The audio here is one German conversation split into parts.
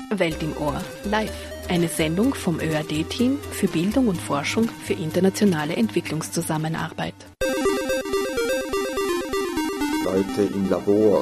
Welt im Ohr live. Eine Sendung vom ÖAD-Team für Bildung und Forschung für internationale Entwicklungszusammenarbeit. Leute im Labor.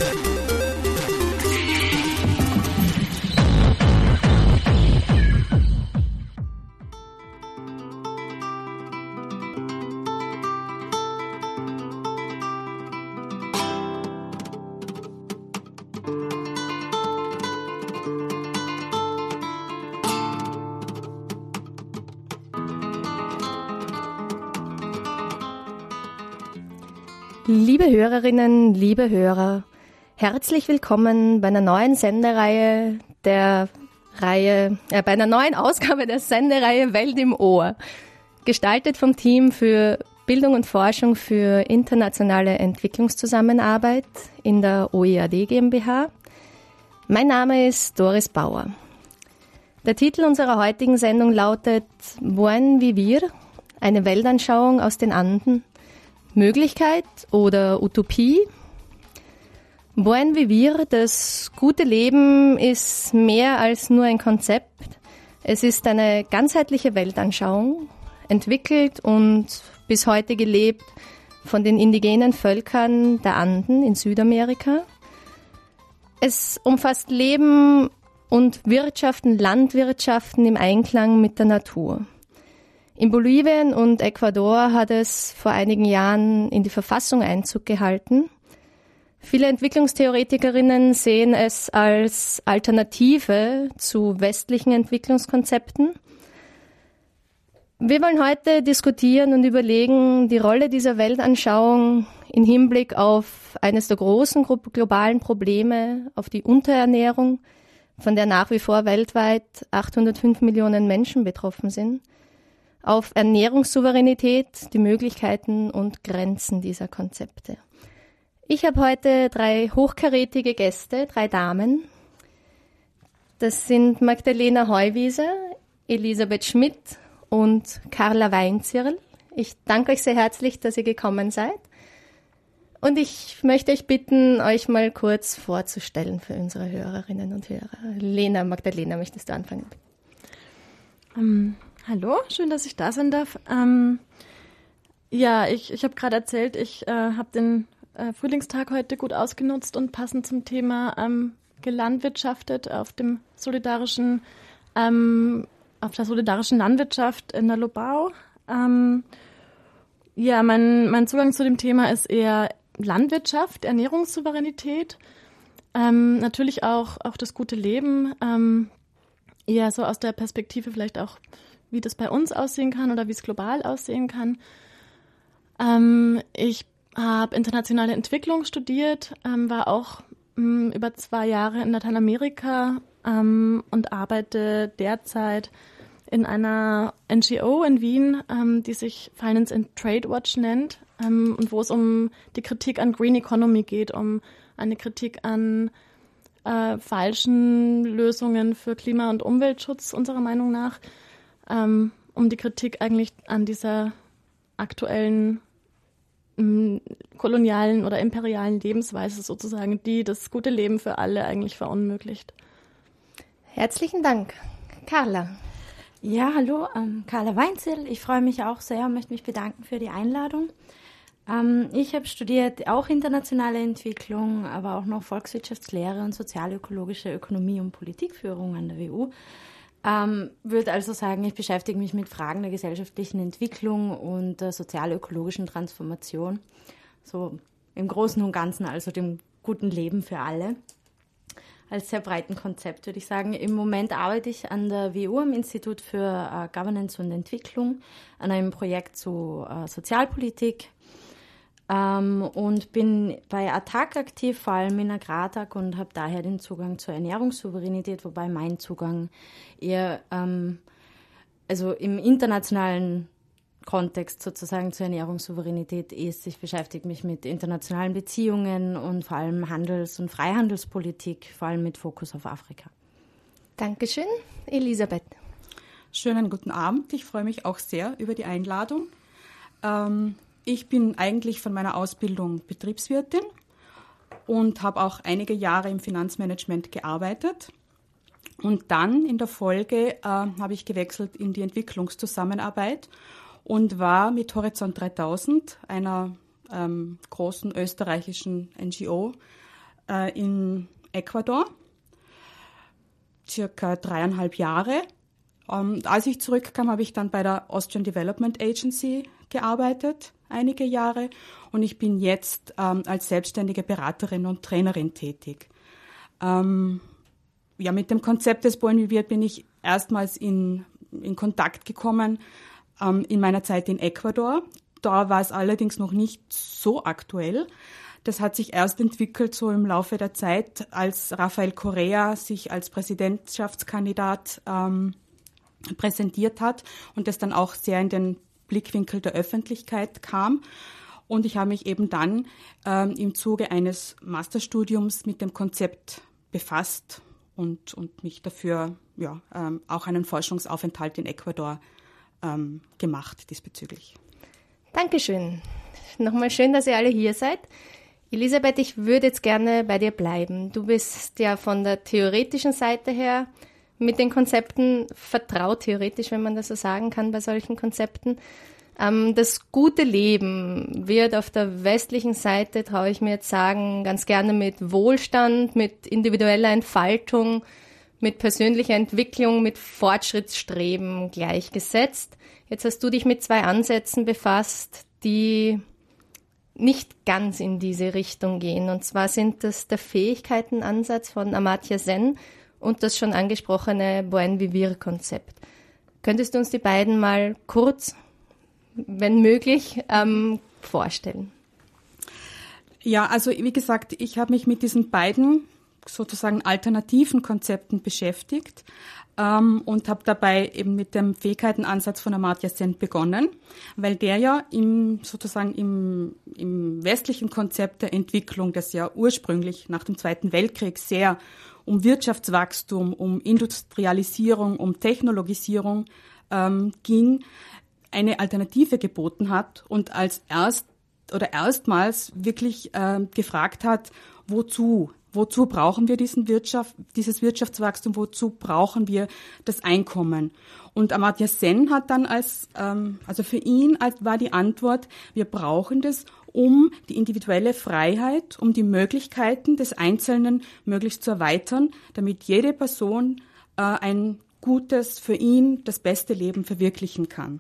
Liebe Hörerinnen, liebe Hörer, herzlich willkommen bei einer neuen Sendereihe bei einer neuen Ausgabe der Sendereihe Welt im Ohr, gestaltet vom Team für Bildung und Forschung für internationale Entwicklungszusammenarbeit in der OEAD GmbH. Mein Name ist Doris Bauer. Der Titel unserer heutigen Sendung lautet Buen Vivir, eine Weltanschauung aus den Anden. Möglichkeit oder Utopie? Buen Vivir, das gute Leben, ist mehr als nur ein Konzept. Es ist eine ganzheitliche Weltanschauung, entwickelt und bis heute gelebt von den indigenen Völkern der Anden in Südamerika. Es umfasst Leben und Wirtschaften, Landwirtschaften im Einklang mit der Natur. In Bolivien und Ecuador hat es vor einigen Jahren in die Verfassung Einzug gehalten. Viele Entwicklungstheoretikerinnen sehen es als Alternative zu westlichen Entwicklungskonzepten. Wir wollen heute diskutieren und überlegen, die Rolle dieser Weltanschauung im Hinblick auf eines der großen globalen Probleme, auf die Unterernährung, von der nach wie vor weltweit 805 Millionen Menschen betroffen sind, auf Ernährungssouveränität, die Möglichkeiten und Grenzen dieser Konzepte. Ich habe heute 3 hochkarätige Gäste, 3 Damen. Das sind Magdalena Heuwieser, Elisabeth Schmidt und Carla Weinzierl. Ich danke euch sehr herzlich, dass ihr gekommen seid. Und ich möchte euch bitten, euch mal kurz vorzustellen für unsere Hörerinnen und Hörer. Magdalena, möchtest du anfangen? Hallo, schön, dass ich da sein darf. Ich habe gerade erzählt, ich habe den Frühlingstag heute gut ausgenutzt und passend zum Thema gelandwirtschaftet auf der solidarischen Landwirtschaft in der Lobau. Mein Zugang zu dem Thema ist eher Landwirtschaft, Ernährungssouveränität, natürlich auch das gute Leben, eher so aus der Perspektive vielleicht auch, wie das bei uns aussehen kann oder wie es global aussehen kann. Ich habe internationale Entwicklung studiert, war auch über 2 Jahre in Lateinamerika und arbeite derzeit in einer NGO in Wien, die sich Finance and Trade Watch nennt und wo es um die Kritik an Green Economy geht, um eine Kritik an falschen Lösungen für Klima- und Umweltschutz unserer Meinung nach. Um die Kritik eigentlich an dieser aktuellen kolonialen oder imperialen Lebensweise sozusagen, die das gute Leben für alle eigentlich verunmöglicht. Herzlichen Dank. Carla. Ja, hallo, Carla Weinzierl. Ich freue mich auch sehr und möchte mich bedanken für die Einladung. Ich habe studiert auch internationale Entwicklung, aber auch noch Volkswirtschaftslehre und sozialökologische Ökonomie und Politikführung an der WU. Würde also sagen, ich beschäftige mich mit Fragen der gesellschaftlichen Entwicklung und der sozialökologischen Transformation. So im Großen und Ganzen, also dem guten Leben für alle. Als sehr breiten Konzept, würde ich sagen. Im Moment arbeite ich an der WU am Institut für Governance und Entwicklung an einem Projekt zu Sozialpolitik und bin bei ATTAC aktiv, vor allem in Agrartag, und habe daher den Zugang zur Ernährungssouveränität, wobei mein Zugang eher also im internationalen Kontext sozusagen zur Ernährungssouveränität ist. Ich beschäftige mich mit internationalen Beziehungen und vor allem Handels- und Freihandelspolitik, vor allem mit Fokus auf Afrika. Dankeschön. Elisabeth. Schönen guten Abend. Ich freue mich auch sehr über die Einladung. Ich bin eigentlich von meiner Ausbildung Betriebswirtin und habe auch einige Jahre im Finanzmanagement gearbeitet Und dann in der Folge habe ich gewechselt in die Entwicklungszusammenarbeit und war mit Horizont 3000, einer großen österreichischen NGO, in Ecuador, circa 3,5 Jahre. Als ich zurückkam, habe ich dann bei der Austrian Development Agency gearbeitet, einige Jahre, und ich bin jetzt als selbstständige Beraterin und Trainerin tätig. Mit dem Konzept des Buen Vivir bin ich erstmals in Kontakt gekommen in meiner Zeit in Ecuador. Da war es allerdings noch nicht so aktuell. Das hat sich erst entwickelt so im Laufe der Zeit, als Rafael Correa sich als Präsidentschaftskandidat präsentiert hat und das dann auch sehr in den Blickwinkel der Öffentlichkeit kam. Und ich habe mich eben dann im Zuge eines Masterstudiums mit dem Konzept befasst und mich dafür auch einen Forschungsaufenthalt in Ecuador gemacht diesbezüglich. Dankeschön. Nochmal schön, dass ihr alle hier seid. Elisabeth, ich würde jetzt gerne bei dir bleiben. Du bist ja von der theoretischen Seite her mit den Konzepten vertraut, theoretisch, wenn man das so sagen kann, bei solchen Konzepten. Das gute Leben wird auf der westlichen Seite, traue ich mir jetzt sagen, ganz gerne mit Wohlstand, mit individueller Entfaltung, mit persönlicher Entwicklung, mit Fortschrittsstreben gleichgesetzt. Jetzt hast du dich mit 2 Ansätzen befasst, die nicht ganz in diese Richtung gehen. Und zwar sind das der Fähigkeitenansatz von Amartya Sen und das schon angesprochene Buen Vivir-Konzept. Könntest du uns die beiden mal kurz, wenn möglich, vorstellen? Ja, also wie gesagt, ich habe mich mit diesen beiden sozusagen alternativen Konzepten beschäftigt und habe dabei eben mit dem Fähigkeitenansatz von Amartya Sen begonnen, weil der ja im westlichen Konzept der Entwicklung, das ja ursprünglich nach dem Zweiten Weltkrieg sehr um Wirtschaftswachstum, um Industrialisierung, um Technologisierung ging, eine Alternative geboten hat und erstmals wirklich gefragt hat, wozu brauchen wir dieses Wirtschaftswachstum, wozu brauchen wir das Einkommen? Und Amartya Sen hat dann für ihn war die Antwort, wir brauchen das, um die individuelle Freiheit, um die Möglichkeiten des Einzelnen möglichst zu erweitern, damit jede Person ein gutes, für ihn das beste Leben verwirklichen kann.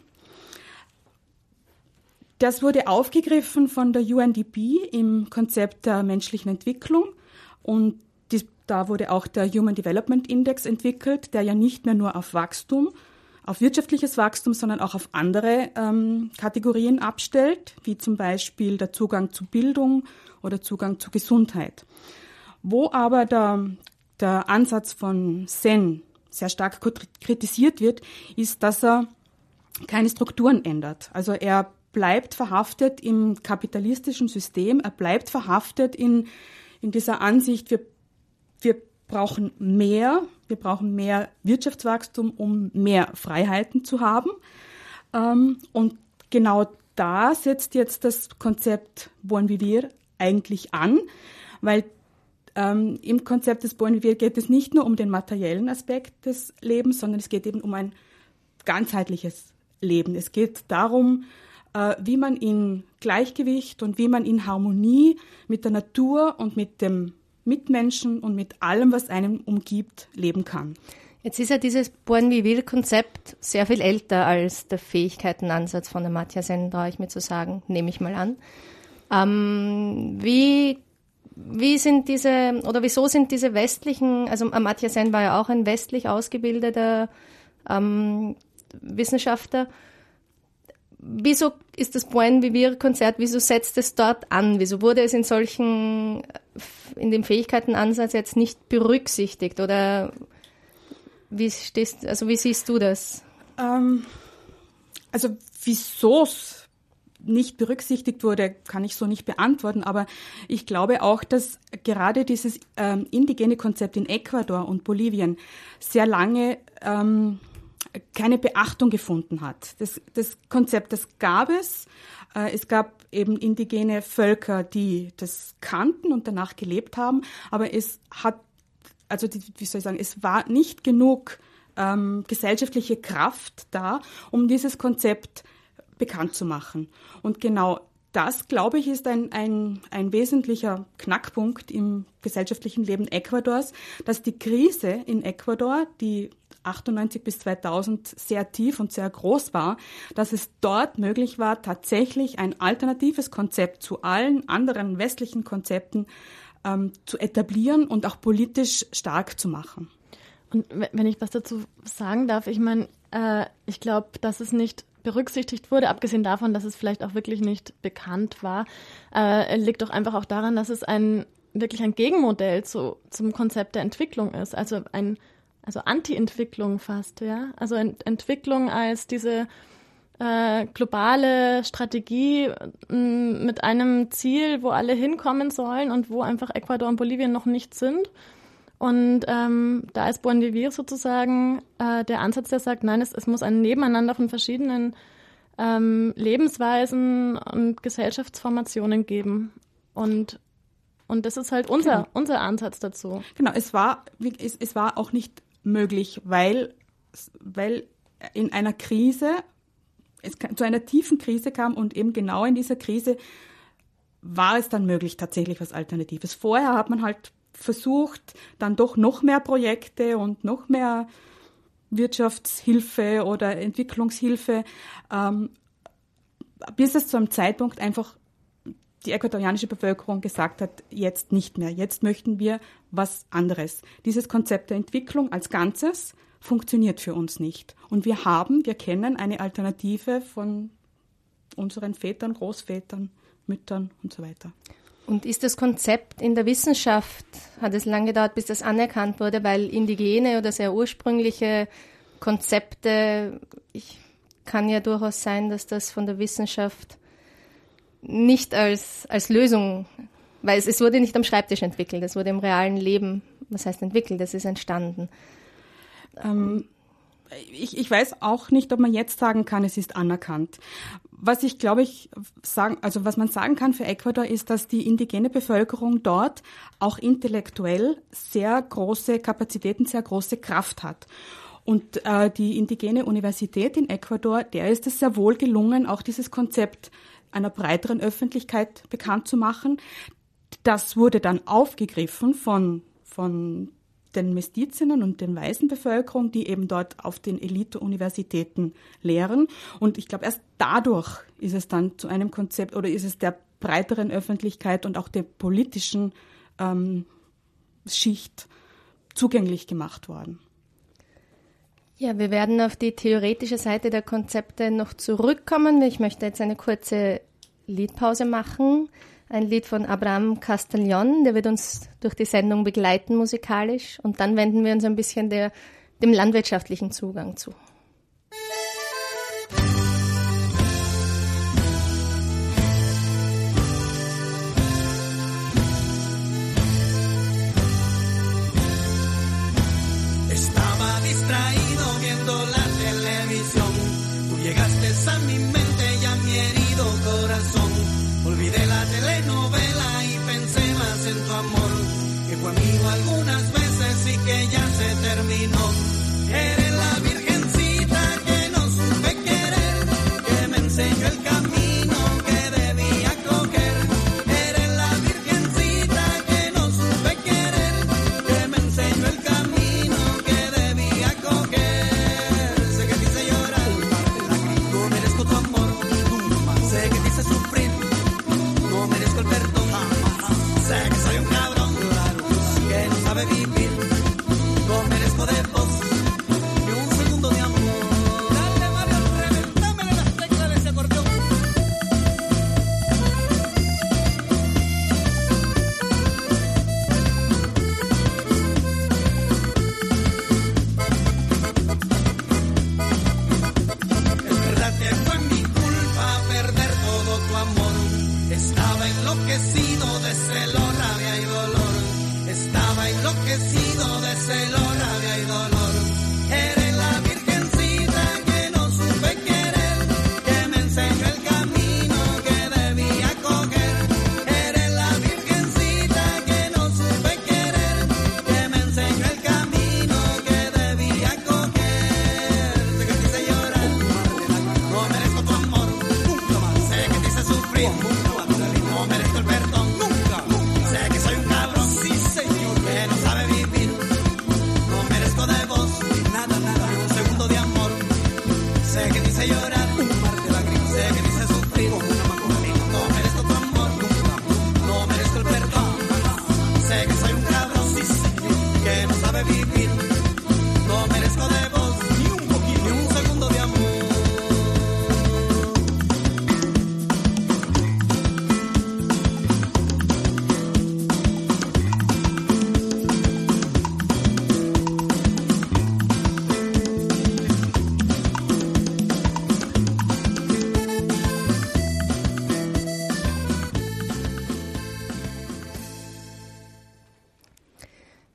Das wurde aufgegriffen von der UNDP im Konzept der menschlichen Entwicklung und da wurde auch der Human Development Index entwickelt, der ja nicht mehr nur auf Wachstum, auf wirtschaftliches Wachstum, sondern auch auf andere Kategorien abstellt, wie zum Beispiel der Zugang zu Bildung oder Zugang zu Gesundheit. Wo aber der Ansatz von Sen sehr stark kritisiert wird, ist, dass er keine Strukturen ändert. Also er bleibt verhaftet im kapitalistischen System, er bleibt verhaftet in dieser Ansicht, wir brauchen mehr Wirtschaftswachstum, um mehr Freiheiten zu haben. Und genau da setzt jetzt das Konzept Buen Vivir eigentlich an, weil im Konzept des Buen Vivir geht es nicht nur um den materiellen Aspekt des Lebens, sondern es geht eben um ein ganzheitliches Leben. Es geht darum, wie man in Gleichgewicht und wie man in Harmonie mit der Natur und mit dem Mitmenschen und mit allem, was einen umgibt, leben kann. Jetzt ist ja dieses Buen Vivir-Konzept sehr viel älter als der Fähigkeitenansatz von Amartya Sen, traue ich mir zu sagen, nehme ich mal an. Wieso sind diese westlichen, also Amartya Sen war ja auch ein westlich ausgebildeter Wissenschaftler. Wieso ist das Buen Vivir-Konzept, wieso setzt es dort an? Wieso wurde es in dem Fähigkeitenansatz jetzt nicht berücksichtigt? Oder wie siehst du das? Wieso es nicht berücksichtigt wurde, kann ich so nicht beantworten. Aber ich glaube auch, dass gerade dieses indigene Konzept in Ecuador und Bolivien sehr lange keine Beachtung gefunden hat. Das Konzept, das gab es. Es gab eben indigene Völker, die das kannten und danach gelebt haben, aber es hat es war nicht genug gesellschaftliche Kraft da, um dieses Konzept bekannt zu machen. Und genau das, glaube ich, ist ein wesentlicher Knackpunkt im gesellschaftlichen Leben Ecuadors, dass die Krise in Ecuador, die 98 bis 2000 sehr tief und sehr groß war, dass es dort möglich war, tatsächlich ein alternatives Konzept zu allen anderen westlichen Konzepten zu etablieren und auch politisch stark zu machen. Und wenn ich was dazu sagen darf, ich meine, ich glaube, dass es nicht berücksichtigt wurde, abgesehen davon, dass es vielleicht auch wirklich nicht bekannt war, liegt doch einfach auch daran, dass es wirklich ein Gegenmodell zum Konzept der Entwicklung ist, also Anti-Entwicklung fast, ja, also Entwicklung als diese globale Strategie mit einem Ziel, wo alle hinkommen sollen und wo einfach Ecuador und Bolivien noch nicht sind. Und da ist Buen Vivir sozusagen der Ansatz, der sagt, nein, es muss ein Nebeneinander von verschiedenen Lebensweisen und Gesellschaftsformationen geben. Und das ist halt unser Ansatz dazu. Genau, es war auch nicht möglich, weil in einer Krise, es zu einer tiefen Krise kam und eben genau in dieser Krise war es dann möglich, tatsächlich was Alternatives. Vorher hat man halt versucht, dann doch noch mehr Projekte und noch mehr Wirtschaftshilfe oder Entwicklungshilfe, bis es zu einem Zeitpunkt einfach die ecuadorianische Bevölkerung gesagt hat, jetzt nicht mehr, jetzt möchten wir was anderes. Dieses Konzept der Entwicklung als Ganzes funktioniert für uns nicht. Und wir kennen eine Alternative von unseren Vätern, Großvätern, Müttern und so weiter. Und ist das Konzept in der Wissenschaft, hat es lange gedauert, bis das anerkannt wurde, weil indigene oder sehr ursprüngliche Konzepte, kann ja durchaus sein, dass das von der Wissenschaft nicht als Lösung, weil es wurde nicht am Schreibtisch entwickelt, es wurde im realen Leben, was heißt entwickelt, es ist entstanden. Ich weiß auch nicht, ob man jetzt sagen kann, es ist anerkannt. Was was man sagen kann für Ecuador ist, dass die indigene Bevölkerung dort auch intellektuell sehr große Kapazitäten, sehr große Kraft hat. Und die indigene Universität in Ecuador, der ist es sehr wohl gelungen, auch dieses Konzept einer breiteren Öffentlichkeit bekannt zu machen. Das wurde dann aufgegriffen von den Mestizinnen und den weißen Bevölkerung, die eben dort auf den Elite-Universitäten lehren. Und ich glaube, erst dadurch ist es dann zu einem Konzept oder ist es der breiteren Öffentlichkeit und auch der politischen Schicht zugänglich gemacht worden. Ja, wir werden auf die theoretische Seite der Konzepte noch zurückkommen. Ich möchte jetzt eine kurze Liedpause machen. Ein Lied von Abraham Castellón, der wird uns durch die Sendung begleiten musikalisch. Und dann wenden wir uns ein bisschen dem landwirtschaftlichen Zugang zu. Estaba distraído viendo la televisión. Tú llegaste a mi mente y a mi herido corazón. Olvidé la telenovela y pensé más en tu amor, que fue amigo algunas veces y que ya se terminó. Eres la virgencita que no supe querer, que me enseñó el camino que debía coger. Eres la virgencita que no supe querer, que me enseñó el camino que debía coger. Sé que te hice llorar, no merezco tu amor, sé que te hice sufrir. No merezco el perdón, sé que soy un cabrón, que no sabe vivir, no merezco de vos ni un segundo de amor. Dale, Mario, reventámele las teclas de ese acordeón. Es verdad que fue mi culpa perder todo tu amor. Estaba enloquecido de celo, rabia y dolor. Estaba enloquecido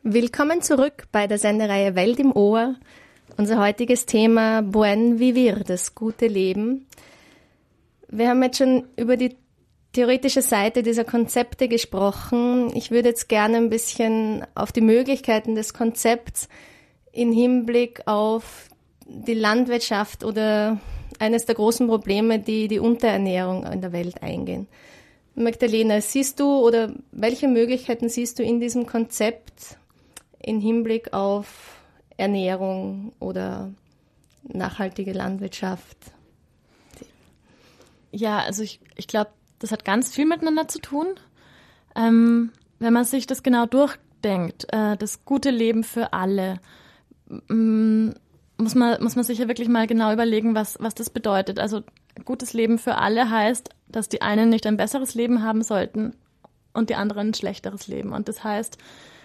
Willkommen zurück bei der Sendereihe Welt im Ohr. Unser heutiges Thema Buen Vivir, das gute Leben. Wir haben jetzt schon über die theoretische Seite dieser Konzepte gesprochen. Ich würde jetzt gerne ein bisschen auf die Möglichkeiten des Konzepts in Hinblick auf die Landwirtschaft oder eines der großen Probleme, die Unterernährung in der Welt eingehen. Magdalena, siehst du oder welche Möglichkeiten siehst du in diesem Konzept in Hinblick auf Ernährung oder nachhaltige Landwirtschaft? Ja, also ich glaube, das hat ganz viel miteinander zu tun. Wenn man sich das genau durchdenkt, das gute Leben für alle, muss man sich ja wirklich mal genau überlegen, was das bedeutet. Also gutes Leben für alle heißt, dass die einen nicht ein besseres Leben haben sollten und die anderen ein schlechteres Leben. Und das heißt,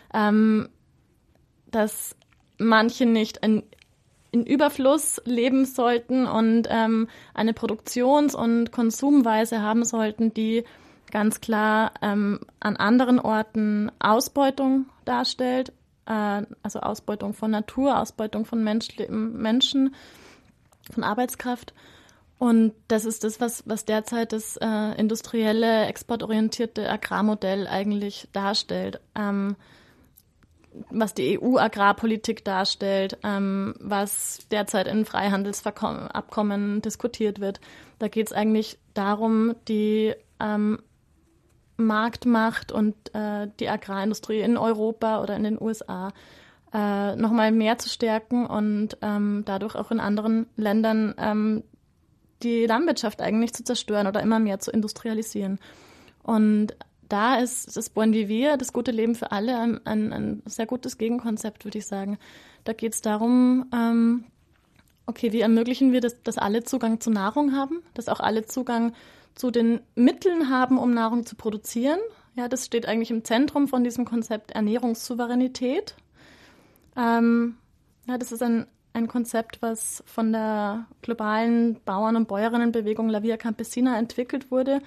dass manche nicht in Überfluss leben sollten und eine Produktions- und Konsumweise haben sollten, die ganz klar an anderen Orten Ausbeutung darstellt, also Ausbeutung von Natur, Ausbeutung von Menschen, von Arbeitskraft. Und das ist das, was derzeit das industrielle, exportorientierte Agrarmodell eigentlich darstellt. Was die EU-Agrarpolitik darstellt, was derzeit in Freihandelsabkommen diskutiert wird. Da geht es eigentlich darum, die Marktmacht und die Agrarindustrie in Europa oder in den USA nochmal mehr zu stärken und dadurch auch in anderen Ländern die Landwirtschaft eigentlich zu zerstören oder immer mehr zu industrialisieren. Und da ist das Buen Vivir, das gute Leben für alle, ein sehr gutes Gegenkonzept, würde ich sagen. Da geht es darum, okay, wie ermöglichen wir, dass alle Zugang zu Nahrung haben, dass auch alle Zugang zu den Mitteln haben, um Nahrung zu produzieren. Ja, das steht eigentlich im Zentrum von diesem Konzept Ernährungssouveränität. Das ist ein Konzept, was von der globalen Bauern- und Bäuerinnenbewegung La Via Campesina entwickelt wurde,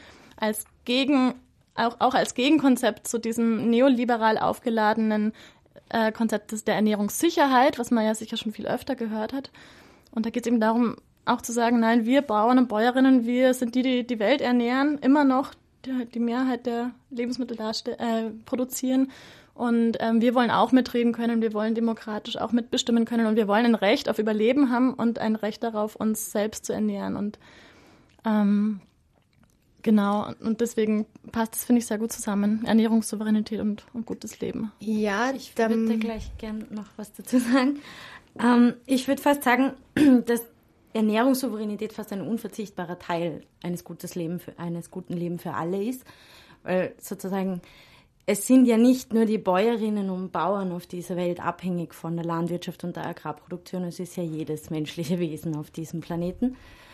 auch als Gegenkonzept zu diesem neoliberal aufgeladenen Konzept der Ernährungssicherheit, was man ja sicher schon viel öfter gehört hat. Und da geht es eben darum, auch zu sagen, nein, wir Bauern und Bäuerinnen, wir sind die Welt ernähren, immer noch die Mehrheit der Lebensmittel produzieren. Und wir wollen auch mitreden können, wir wollen demokratisch auch mitbestimmen können und wir wollen ein Recht auf Überleben haben und ein Recht darauf, uns selbst zu ernähren. Und genau, und deswegen passt es, finde ich, sehr gut zusammen. Ernährungssouveränität und gutes Leben. Ja, ich würde da gleich gern noch was dazu sagen. Ich würde fast sagen, dass Ernährungssouveränität fast ein unverzichtbarer Teil eines guten Lebens für alle ist. Weil sozusagen, es sind ja nicht nur die Bäuerinnen und Bauern auf dieser Welt abhängig von der Landwirtschaft und der Agrarproduktion, es ist ja jedes menschliche Wesen auf diesem Planeten.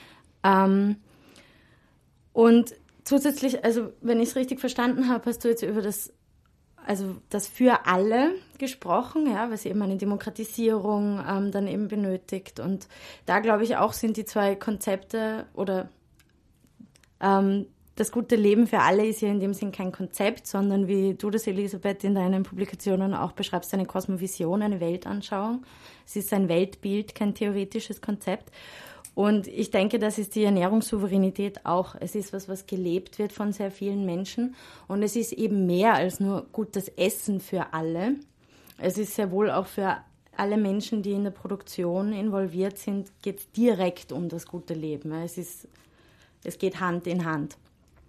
Und zusätzlich, also wenn ich es richtig verstanden habe, hast du jetzt über das für alle gesprochen, ja, was eben eine Demokratisierung dann eben benötigt. Und da glaube ich auch sind die zwei Konzepte oder das gute Leben für alle ist ja in dem Sinn kein Konzept, sondern wie du das, Elisabeth, in deinen Publikationen auch beschreibst, eine Kosmovision, eine Weltanschauung. Es ist ein Weltbild, kein theoretisches Konzept. Und ich denke, das ist die Ernährungssouveränität auch. Es ist was gelebt wird von sehr vielen Menschen. Und es ist eben mehr als nur gutes Essen für alle. Es ist sehr wohl auch für alle Menschen, die in der Produktion involviert sind, geht es direkt um das gute Leben. Es geht Hand in Hand.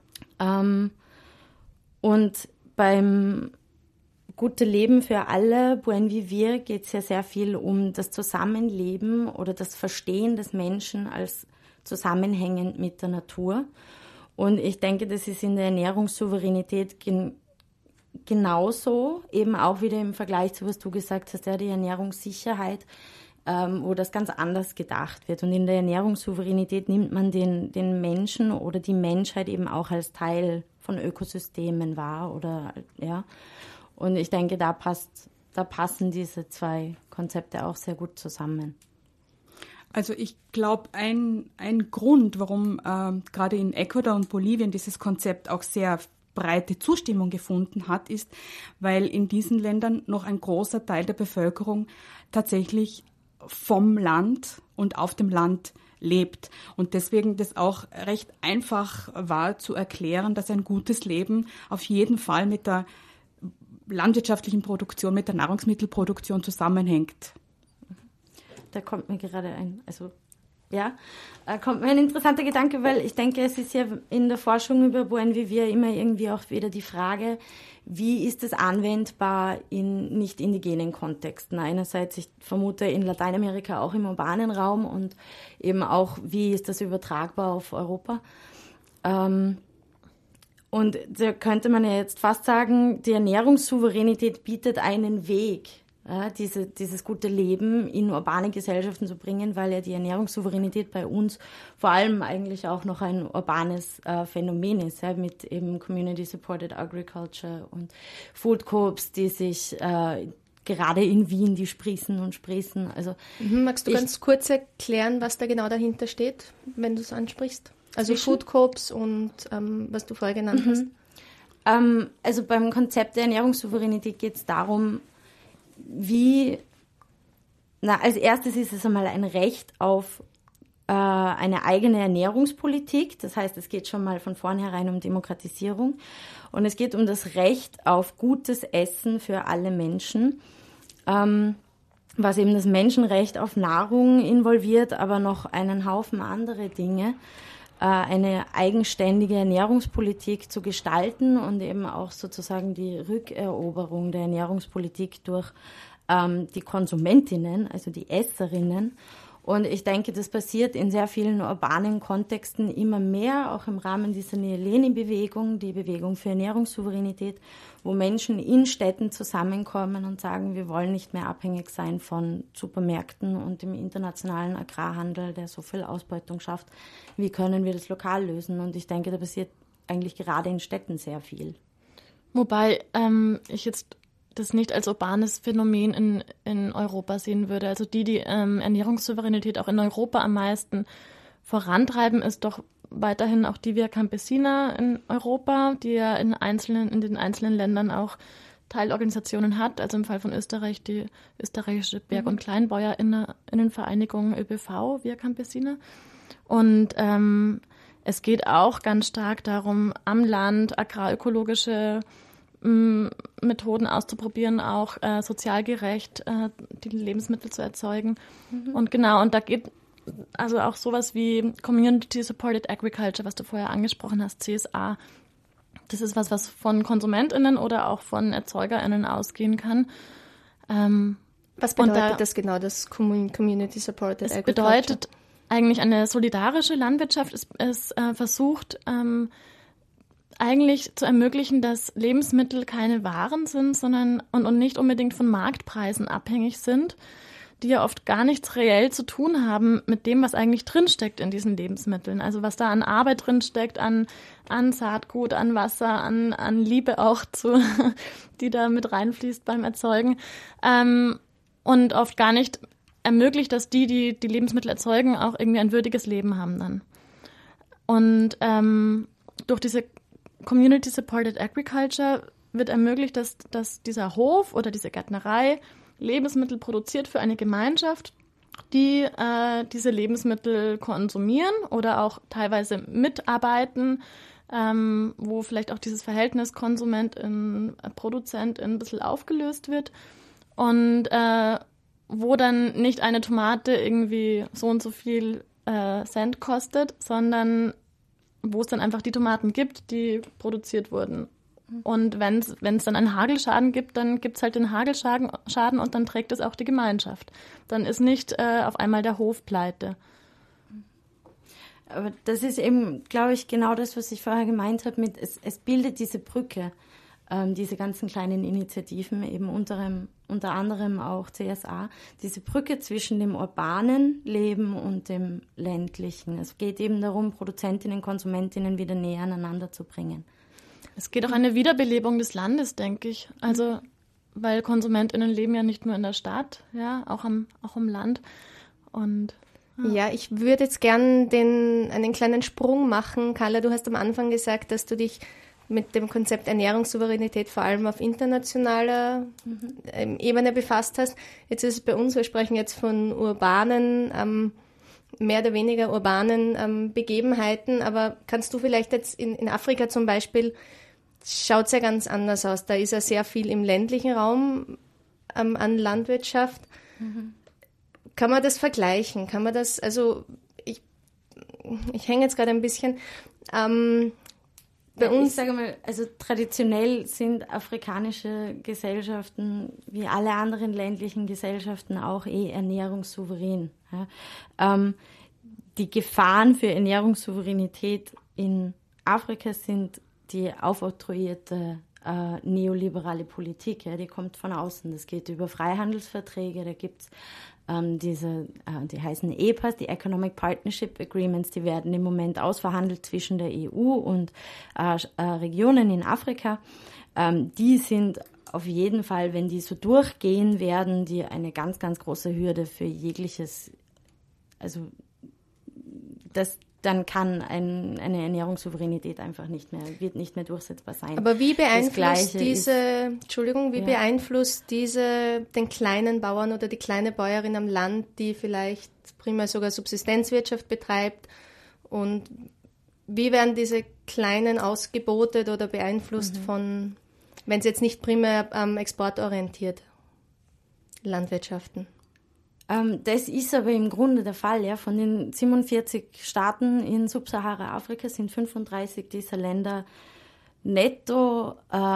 Und beim gute Leben für alle, Buen Vivir, geht es ja sehr viel um das Zusammenleben oder das Verstehen des Menschen als zusammenhängend mit der Natur. Und ich denke, das ist in der Ernährungssouveränität genauso, eben auch wieder im Vergleich zu, was du gesagt hast, ja, die Ernährungssicherheit, wo das ganz anders gedacht wird. Und in der Ernährungssouveränität nimmt man den Menschen oder die Menschheit eben auch als Teil von Ökosystemen wahr, oder, ja. Und ich denke, da passen diese zwei Konzepte auch sehr gut zusammen. Also ich glaube, ein Grund, warum gerade in Ecuador und Bolivien dieses Konzept auch sehr breite Zustimmung gefunden hat, ist, weil in diesen Ländern noch ein großer Teil der Bevölkerung tatsächlich vom Land und auf dem Land lebt. Und deswegen das auch recht einfach war zu erklären, dass ein gutes Leben auf jeden Fall mit der landwirtschaftlichen Produktion, mit der Nahrungsmittelproduktion zusammenhängt. Da kommt mir gerade kommt mir ein interessanter Gedanke, weil ich denke, es ist ja in der Forschung über Buen Vivir immer irgendwie auch wieder die Frage, wie ist es anwendbar in nicht indigenen Kontexten? Einerseits, ich vermute in Lateinamerika auch im urbanen Raum und eben auch, wie ist das übertragbar auf Europa? Und da könnte man ja jetzt fast sagen, die Ernährungssouveränität bietet einen Weg, dieses gute Leben in urbane Gesellschaften zu bringen, weil ja die Ernährungssouveränität bei uns vor allem eigentlich auch noch ein urbanes Phänomen ist, mit eben Community-Supported Agriculture und Food Coops, die sich gerade in Wien, die sprießen und sprießen. Also magst du ganz kurz erklären, was da genau dahinter steht, wenn du es ansprichst? Also Food Coops und was du vorher genannt hast. Also beim Konzept der Ernährungssouveränität geht es darum, als erstes ist es einmal ein Recht auf eine eigene Ernährungspolitik. Das heißt, es geht schon mal von vornherein um Demokratisierung. Und es geht um das Recht auf gutes Essen für alle Menschen, was eben das Menschenrecht auf Nahrung involviert, aber noch einen Haufen andere Dinge. Eine eigenständige Ernährungspolitik zu gestalten und eben auch sozusagen die Rückeroberung der Ernährungspolitik durch die Konsumentinnen, also die Esserinnen. Und ich denke, das passiert in sehr vielen urbanen Kontexten immer mehr, auch im Rahmen dieser Nyeleni-Bewegung, die Bewegung für Ernährungssouveränität, wo Menschen in Städten zusammenkommen und sagen, wir wollen nicht mehr abhängig sein von Supermärkten und dem internationalen Agrarhandel, der so viel Ausbeutung schafft. Wie können wir das lokal lösen? Und ich denke, da passiert eigentlich gerade in Städten sehr viel. Wobei ich jetzt das nicht als urbanes Phänomen in Europa sehen würde. Also die Ernährungssouveränität auch in Europa am meisten vorantreiben, ist doch weiterhin auch die Via Campesina in Europa, die ja in den einzelnen Ländern auch Teilorganisationen hat. Also im Fall von Österreich die österreichische Berg- und Kleinbäuerinnenvereinigung ÖBV Via Campesina. Und es geht auch ganz stark darum, am Land agrarökologische Methoden auszuprobieren, auch sozial gerecht die Lebensmittel zu erzeugen. Und da geht also auch sowas wie Community Supported Agriculture, was du vorher angesprochen hast, CSA. Das ist was von KonsumentInnen oder auch von ErzeugerInnen ausgehen kann. Was bedeutet das genau, das Community Supported Agriculture? Es bedeutet eigentlich eine solidarische Landwirtschaft. Es versucht eigentlich zu ermöglichen, dass Lebensmittel keine Waren sind, sondern und nicht unbedingt von Marktpreisen abhängig sind, die ja oft gar nichts reell zu tun haben mit dem, was eigentlich drinsteckt in diesen Lebensmitteln. Also was da an Arbeit drinsteckt, an Saatgut, an Wasser, an Liebe auch die da mit reinfließt beim Erzeugen. Und oft gar nicht ermöglicht, dass die Lebensmittel erzeugen, auch irgendwie ein würdiges Leben haben dann. Und durch diese Community Supported Agriculture wird ermöglicht, dass dieser Hof oder diese Gärtnerei Lebensmittel produziert für eine Gemeinschaft, die diese Lebensmittel konsumieren oder auch teilweise mitarbeiten, wo vielleicht auch dieses Verhältnis Konsumentin-Produzentin ein bisschen aufgelöst wird und wo dann nicht eine Tomate irgendwie so und so viel Cent kostet, sondern wo es dann einfach die Tomaten gibt, die produziert wurden. Und wenn es dann einen Hagelschaden gibt, dann gibt es halt den Hagelschaden und dann trägt es auch die Gemeinschaft. Dann ist nicht auf einmal der Hof pleite. Aber das ist eben, glaube ich, genau das, was ich vorher gemeint habe, mit es bildet diese Brücke, diese ganzen kleinen Initiativen, eben unter anderem auch CSA, diese Brücke zwischen dem urbanen Leben und dem ländlichen. Es geht eben darum, Produzentinnen, Konsumentinnen wieder näher aneinander zu bringen. Es geht auch eine Wiederbelebung des Landes, denke ich. Also, weil KonsumentInnen leben ja nicht nur in der Stadt, ja, auch im Land. Und ja, ich würde jetzt gern einen kleinen Sprung machen. Carla, du hast am Anfang gesagt, dass du dich mit dem Konzept Ernährungssouveränität vor allem auf internationaler Ebene befasst hast. Jetzt ist es bei uns, wir sprechen jetzt von urbanen, mehr oder weniger urbanen Begebenheiten, aber kannst du vielleicht jetzt in Afrika zum Beispiel, schaut es ja ganz anders aus, da ist ja sehr viel im ländlichen Raum an Landwirtschaft. Kann man das vergleichen? Kann man das, also ich hänge jetzt gerade ein bisschen. Bei uns, ich sage mal, also traditionell sind afrikanische Gesellschaften wie alle anderen ländlichen Gesellschaften auch ernährungssouverän. Ja. Die Gefahren für Ernährungssouveränität in Afrika sind die aufoktroyierte neoliberale Politik. Ja, die kommt von außen. Das geht über Freihandelsverträge, da gibt es die heißen EPAs, die Economic Partnership Agreements, die werden im Moment ausverhandelt zwischen der EU und Regionen in Afrika. Die sind auf jeden Fall, wenn die so durchgehen werden, die eine ganz, ganz große Hürde für jegliches, also dann kann eine Ernährungssouveränität einfach wird nicht mehr durchsetzbar sein. Aber wie beeinflusst beeinflusst den kleinen Bauern oder die kleine Bäuerin am Land, die vielleicht primär sogar Subsistenzwirtschaft betreibt, und wie werden diese Kleinen ausgebotet oder beeinflusst von, wenn sie jetzt nicht primär exportorientiert Landwirtschaften? Das ist aber im Grunde der Fall. Ja. Von den 47 Staaten in Subsahara-Afrika sind 35 dieser Länder netto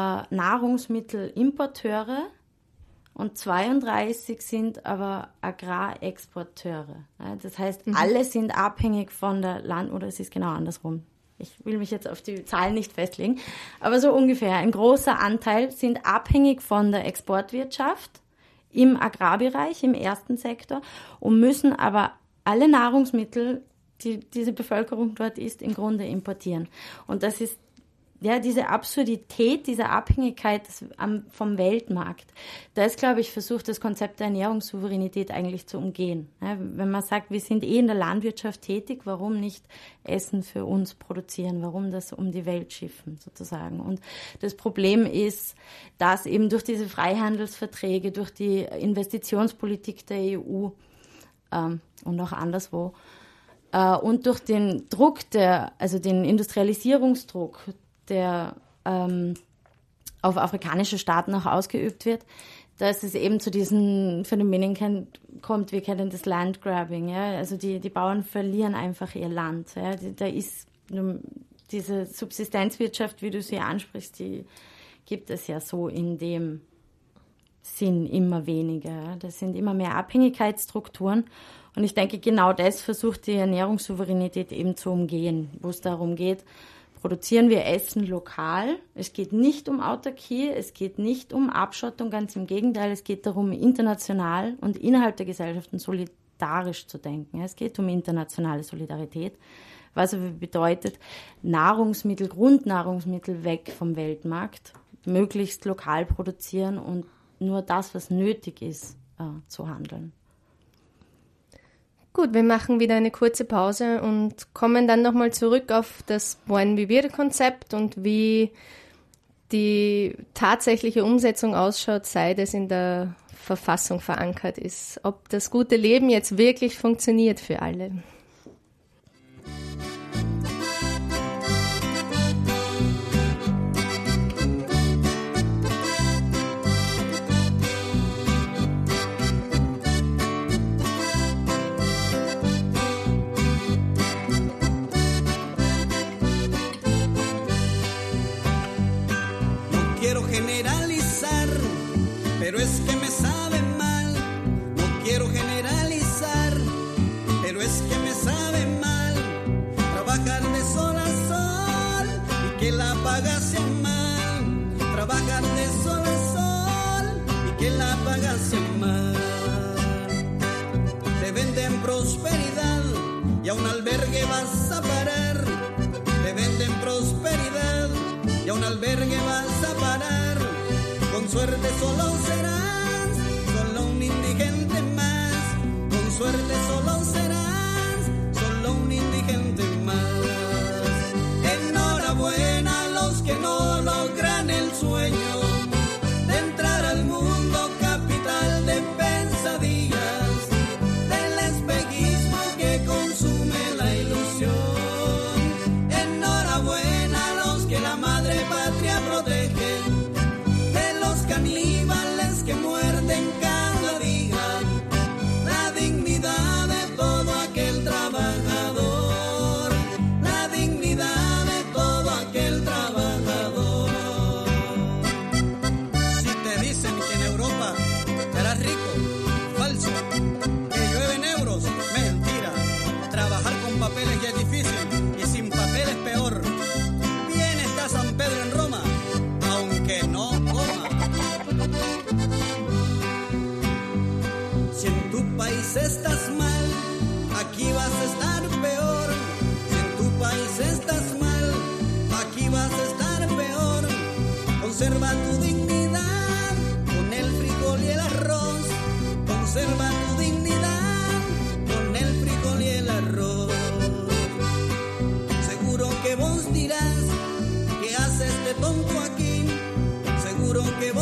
Nahrungsmittelimporteure und 32 sind aber Agrarexporteure. Ja. Das heißt, alle sind abhängig von der oder es ist genau andersrum. Ich will mich jetzt auf die Zahlen nicht festlegen, aber so ungefähr. Ein großer Anteil sind abhängig von der Exportwirtschaft im Agrarbereich, im ersten Sektor, und müssen aber alle Nahrungsmittel, die diese Bevölkerung dort isst, im Grunde importieren. Und das ist ja diese Absurdität, diese Abhängigkeit vom Weltmarkt. Da ist, glaube ich, versucht, das Konzept der Ernährungssouveränität eigentlich zu umgehen. Ja, wenn man sagt, wir sind in der Landwirtschaft tätig, warum nicht Essen für uns produzieren? Warum das um die Welt schiffen, sozusagen? Und das Problem ist, dass eben durch diese Freihandelsverträge, durch die Investitionspolitik der EU und auch anderswo und durch den Druck, den Industrialisierungsdruck, der auf afrikanische Staaten auch ausgeübt wird, dass es eben zu diesen Phänomenen kommt, wir kennen das Landgrabbing, ja, also die Bauern verlieren einfach ihr Land, ja, da ist diese Subsistenzwirtschaft, wie du sie ansprichst, die gibt es ja so in dem Sinn immer weniger, ja. Das sind immer mehr Abhängigkeitsstrukturen, und ich denke, genau das versucht die Ernährungssouveränität eben zu umgehen, wo es darum geht, produzieren wir Essen lokal. Es geht nicht um Autarkie, es geht nicht um Abschottung, ganz im Gegenteil, es geht darum, international und innerhalb der Gesellschaften solidarisch zu denken. Es geht um internationale Solidarität, was aber bedeutet, Grundnahrungsmittel weg vom Weltmarkt, möglichst lokal produzieren und nur das, was nötig ist, zu handeln. Gut, wir machen wieder eine kurze Pause und kommen dann nochmal zurück auf das Buen Vivir-Konzept und wie die tatsächliche Umsetzung ausschaut, seit es in der Verfassung verankert ist. Ob das gute Leben jetzt wirklich funktioniert für alle. Generalizar, pero es que me sabe mal. No quiero generalizar, pero es que me sabe mal. Trabajar de sol a sol y que la paga sea mal. Trabajar de sol a sol y que la paga sea mal. Te venden prosperidad y a un albergue vas a parar. Te venden prosperidad y a un albergue vas a parar. Con suerte solo serás solo un indigente más. Con suerte solo serás solo un indigente más. Enhorabuena a los que no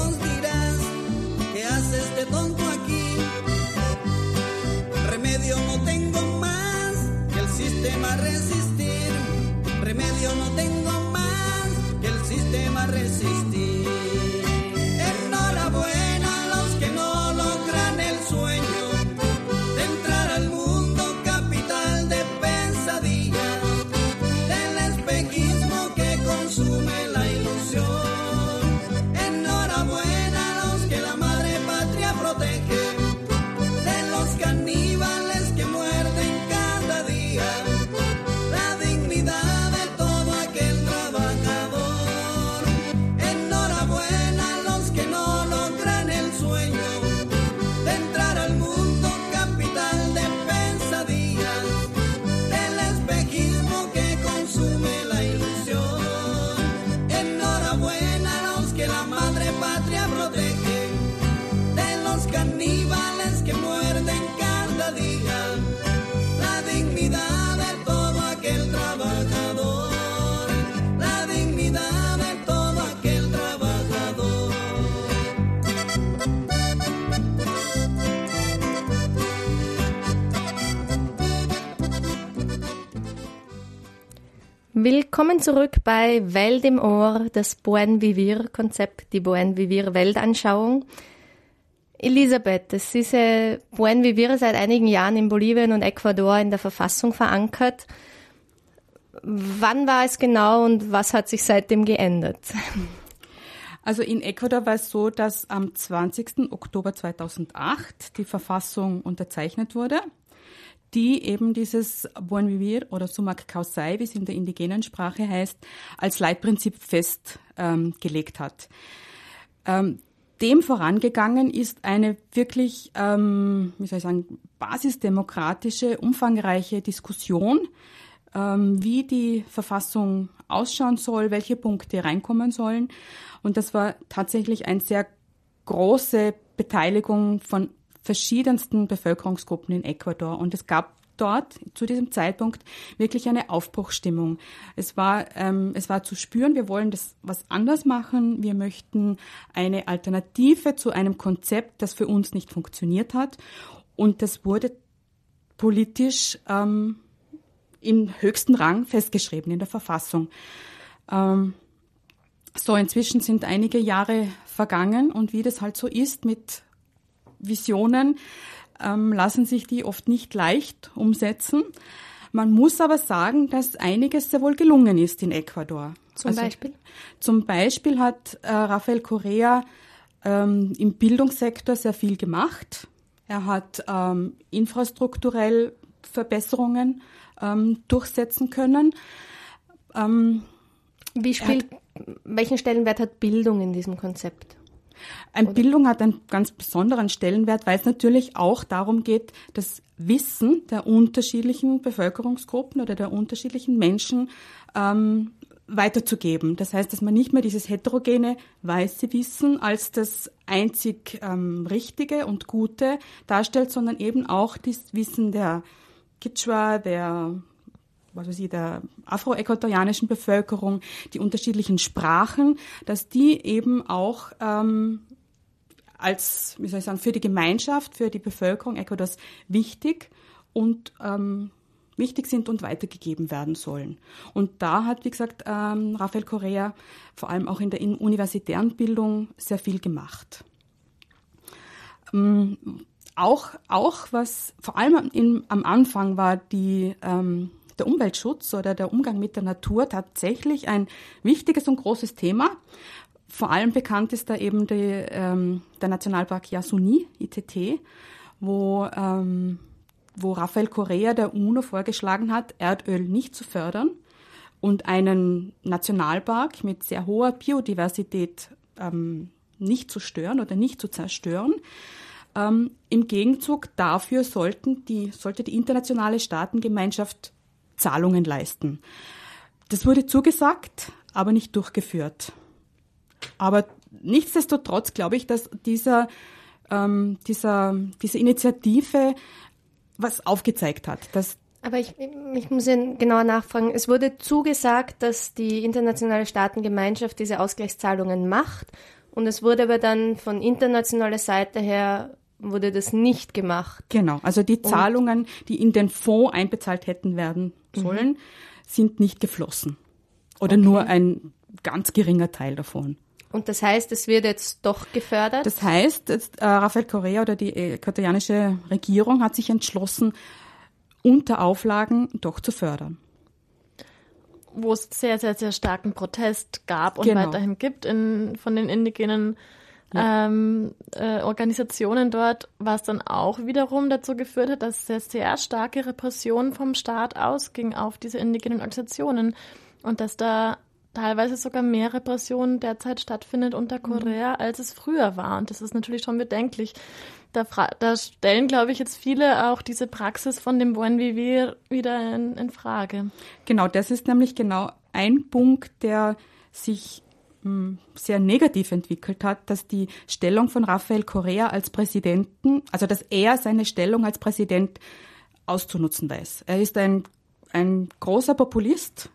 nos dirás, ¿qué hace este tonto aquí? Remedio no tengo más que el sistema resistir. Remedio no tengo más que el sistema resistir. Enhorabuena a los que no logran el sueño de entrar al mundo capital de pesadilla, del espejismo que consume la ilusión. Enhorabuena a los que la madre patria protege, de los caníbales que muerden cada día la dignidad de todo aquel trabajador. Enhorabuena a los que no logran el sueño de entrar al mundo capital de pesadillas, del espejismo que consume la ilusión. Enhorabuena a los que la madre patria protege, de los caníbales que muerden cada día la dignidad de todo aquel trabajador, la dignidad de todo aquel trabajador. Willkommen zurück bei Welt im Ohr, das Buen Vivir-Konzept, die Buen Vivir-Weltanschauung. Elisabeth, es ist Buen Vivir seit einigen Jahren in Bolivien und Ecuador in der Verfassung verankert. Wann war es genau und was hat sich seitdem geändert? Also in Ecuador war es so, dass am 20. Oktober 2008 die Verfassung unterzeichnet wurde, die eben dieses Buen Vivir oder Sumak Kawsay, wie es in der indigenen Sprache heißt, als Leitprinzip festgelegt hat. Dem vorangegangen ist eine wirklich, basisdemokratische, umfangreiche Diskussion, wie die Verfassung ausschauen soll, welche Punkte reinkommen sollen. Und das war tatsächlich eine sehr große Beteiligung von verschiedensten Bevölkerungsgruppen in Ecuador. Und es gab dort zu diesem Zeitpunkt wirklich eine Aufbruchsstimmung. Es war zu spüren, wir wollen das was anders machen. Wir möchten eine Alternative zu einem Konzept, das für uns nicht funktioniert hat. Und das wurde politisch im höchsten Rang festgeschrieben in der Verfassung. Inzwischen sind einige Jahre vergangen und wie das halt so ist mit Visionen, lassen sich die oft nicht leicht umsetzen. Man muss aber sagen, dass einiges sehr wohl gelungen ist in Ecuador. Zum Beispiel? Zum Beispiel hat Rafael Correa im Bildungssektor sehr viel gemacht. Er hat infrastrukturell Verbesserungen durchsetzen können. Welchen Stellenwert hat Bildung in diesem Konzept? Bildung hat einen ganz besonderen Stellenwert, weil es natürlich auch darum geht, das Wissen der unterschiedlichen Bevölkerungsgruppen oder der unterschiedlichen Menschen weiterzugeben. Das heißt, dass man nicht mehr dieses heterogene weiße Wissen als das einzig Richtige und Gute darstellt, sondern eben auch das Wissen der Quechua, der afroäquatorianischen Bevölkerung, die unterschiedlichen Sprachen, dass die eben auch für die Gemeinschaft, für die Bevölkerung Ecuadors wichtig sind und weitergegeben werden sollen. Und da hat, wie gesagt, Rafael Correa vor allem auch in der universitären Bildung sehr viel gemacht. Auch was vor allem am Anfang war der Umweltschutz oder der Umgang mit der Natur tatsächlich ein wichtiges und großes Thema. Vor allem bekannt ist da eben der Nationalpark Yasuni, ITT, wo Rafael Correa der UNO vorgeschlagen hat, Erdöl nicht zu fördern und einen Nationalpark mit sehr hoher Biodiversität nicht zu stören oder nicht zu zerstören. Im Gegenzug dafür sollte die internationale Staatengemeinschaft Zahlungen leisten. Das wurde zugesagt, aber nicht durchgeführt. Aber nichtsdestotrotz glaube ich, dass diese Initiative was aufgezeigt hat. Aber ich muss genauer nachfragen. Es wurde zugesagt, dass die internationale Staatengemeinschaft diese Ausgleichszahlungen macht Und es wurde aber dann von internationaler Seite her wurde das nicht gemacht. Genau, also die Zahlungen, die in den Fonds einbezahlt hätten werden sollen, sind nicht geflossen. Oder nur ein ganz geringer Teil davon. Und das heißt, es wird jetzt doch gefördert? Das heißt, Rafael Correa oder die ecuadorianische Regierung hat sich entschlossen, unter Auflagen doch zu fördern. Wo es sehr, sehr, sehr starken Protest gab und weiterhin gibt von den indigenen Organisationen dort, was dann auch wiederum dazu geführt hat, dass sehr starke Repression vom Staat ausging auf diese indigenen Organisationen und dass da teilweise sogar mehr Repression derzeit stattfindet unter Correa, als es früher war. Und das ist natürlich schon bedenklich. Da stellen, glaube ich, jetzt viele auch diese Praxis von dem Buen Vivir wieder in Frage. Genau, das ist nämlich genau ein Punkt, der sich sehr negativ entwickelt hat, dass die Stellung von Rafael Correa als Präsidenten, also dass er seine Stellung als Präsident auszunutzen weiß. Er ist ein großer Populist.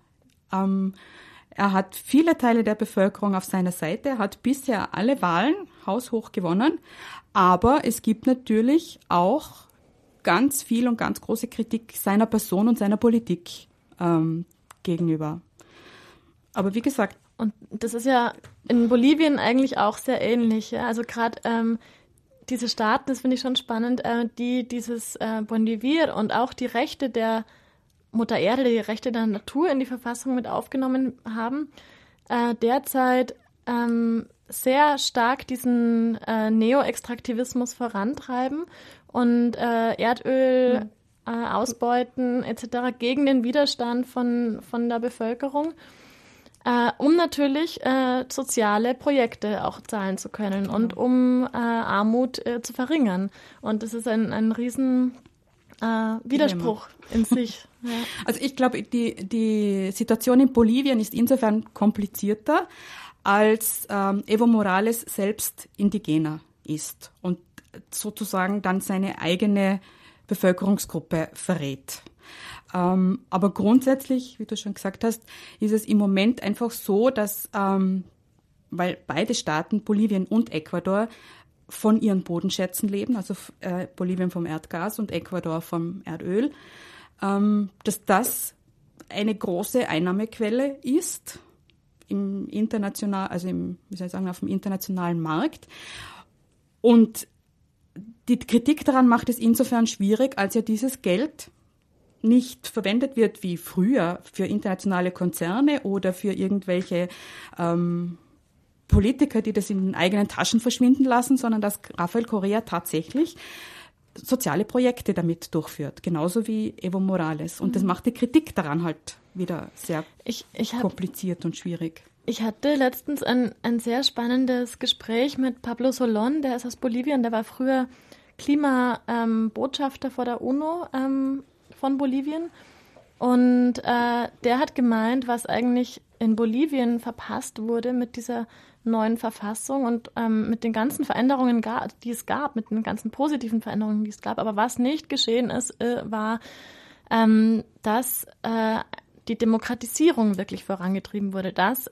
Er hat viele Teile der Bevölkerung auf seiner Seite. Er hat bisher alle Wahlen haushoch gewonnen. Aber es gibt natürlich auch ganz viel und ganz große Kritik seiner Person und seiner Politik gegenüber. Aber wie gesagt, und das ist ja in Bolivien eigentlich auch sehr ähnlich. Ja? Also gerade diese Staaten, das finde ich schon spannend, die dieses Buen Vivir und auch die Rechte der Mutter Erde, die Rechte der Natur in die Verfassung mit aufgenommen haben, derzeit sehr stark diesen Neo-Extraktivismus vorantreiben und Erdöl ausbeuten etc. gegen den Widerstand von der Bevölkerung. Um natürlich soziale Projekte auch zahlen zu können und um Armut zu verringern. Und das ist ein riesen Widerspruch in sich. Ja. Also ich glaube, die Situation in Bolivien ist insofern komplizierter, als Evo Morales selbst Indigener ist und sozusagen dann seine eigene Bevölkerungsgruppe verrät. Aber grundsätzlich, wie du schon gesagt hast, ist es im Moment einfach so, dass, weil beide Staaten, Bolivien und Ecuador, von ihren Bodenschätzen leben, also Bolivien vom Erdgas und Ecuador vom Erdöl, dass das eine große Einnahmequelle ist im auf dem internationalen Markt. Und die Kritik daran macht es insofern schwierig, als ja dieses Geld nicht verwendet wird wie früher für internationale Konzerne oder für irgendwelche Politiker, die das in den eigenen Taschen verschwinden lassen, sondern dass Rafael Correa tatsächlich soziale Projekte damit durchführt, genauso wie Evo Morales. Und das macht die Kritik daran halt wieder sehr kompliziert und schwierig. Ich hatte letztens ein sehr spannendes Gespräch mit Pablo Solón, der ist aus Bolivien, der war früher Klimabotschafter vor der UNO von Bolivien. Und der hat gemeint, was eigentlich in Bolivien verpasst wurde mit dieser neuen Verfassung und mit den ganzen Veränderungen, die es gab, mit den ganzen positiven Veränderungen, die es gab. Aber was nicht geschehen ist, war, dass die Demokratisierung wirklich vorangetrieben wurde, dass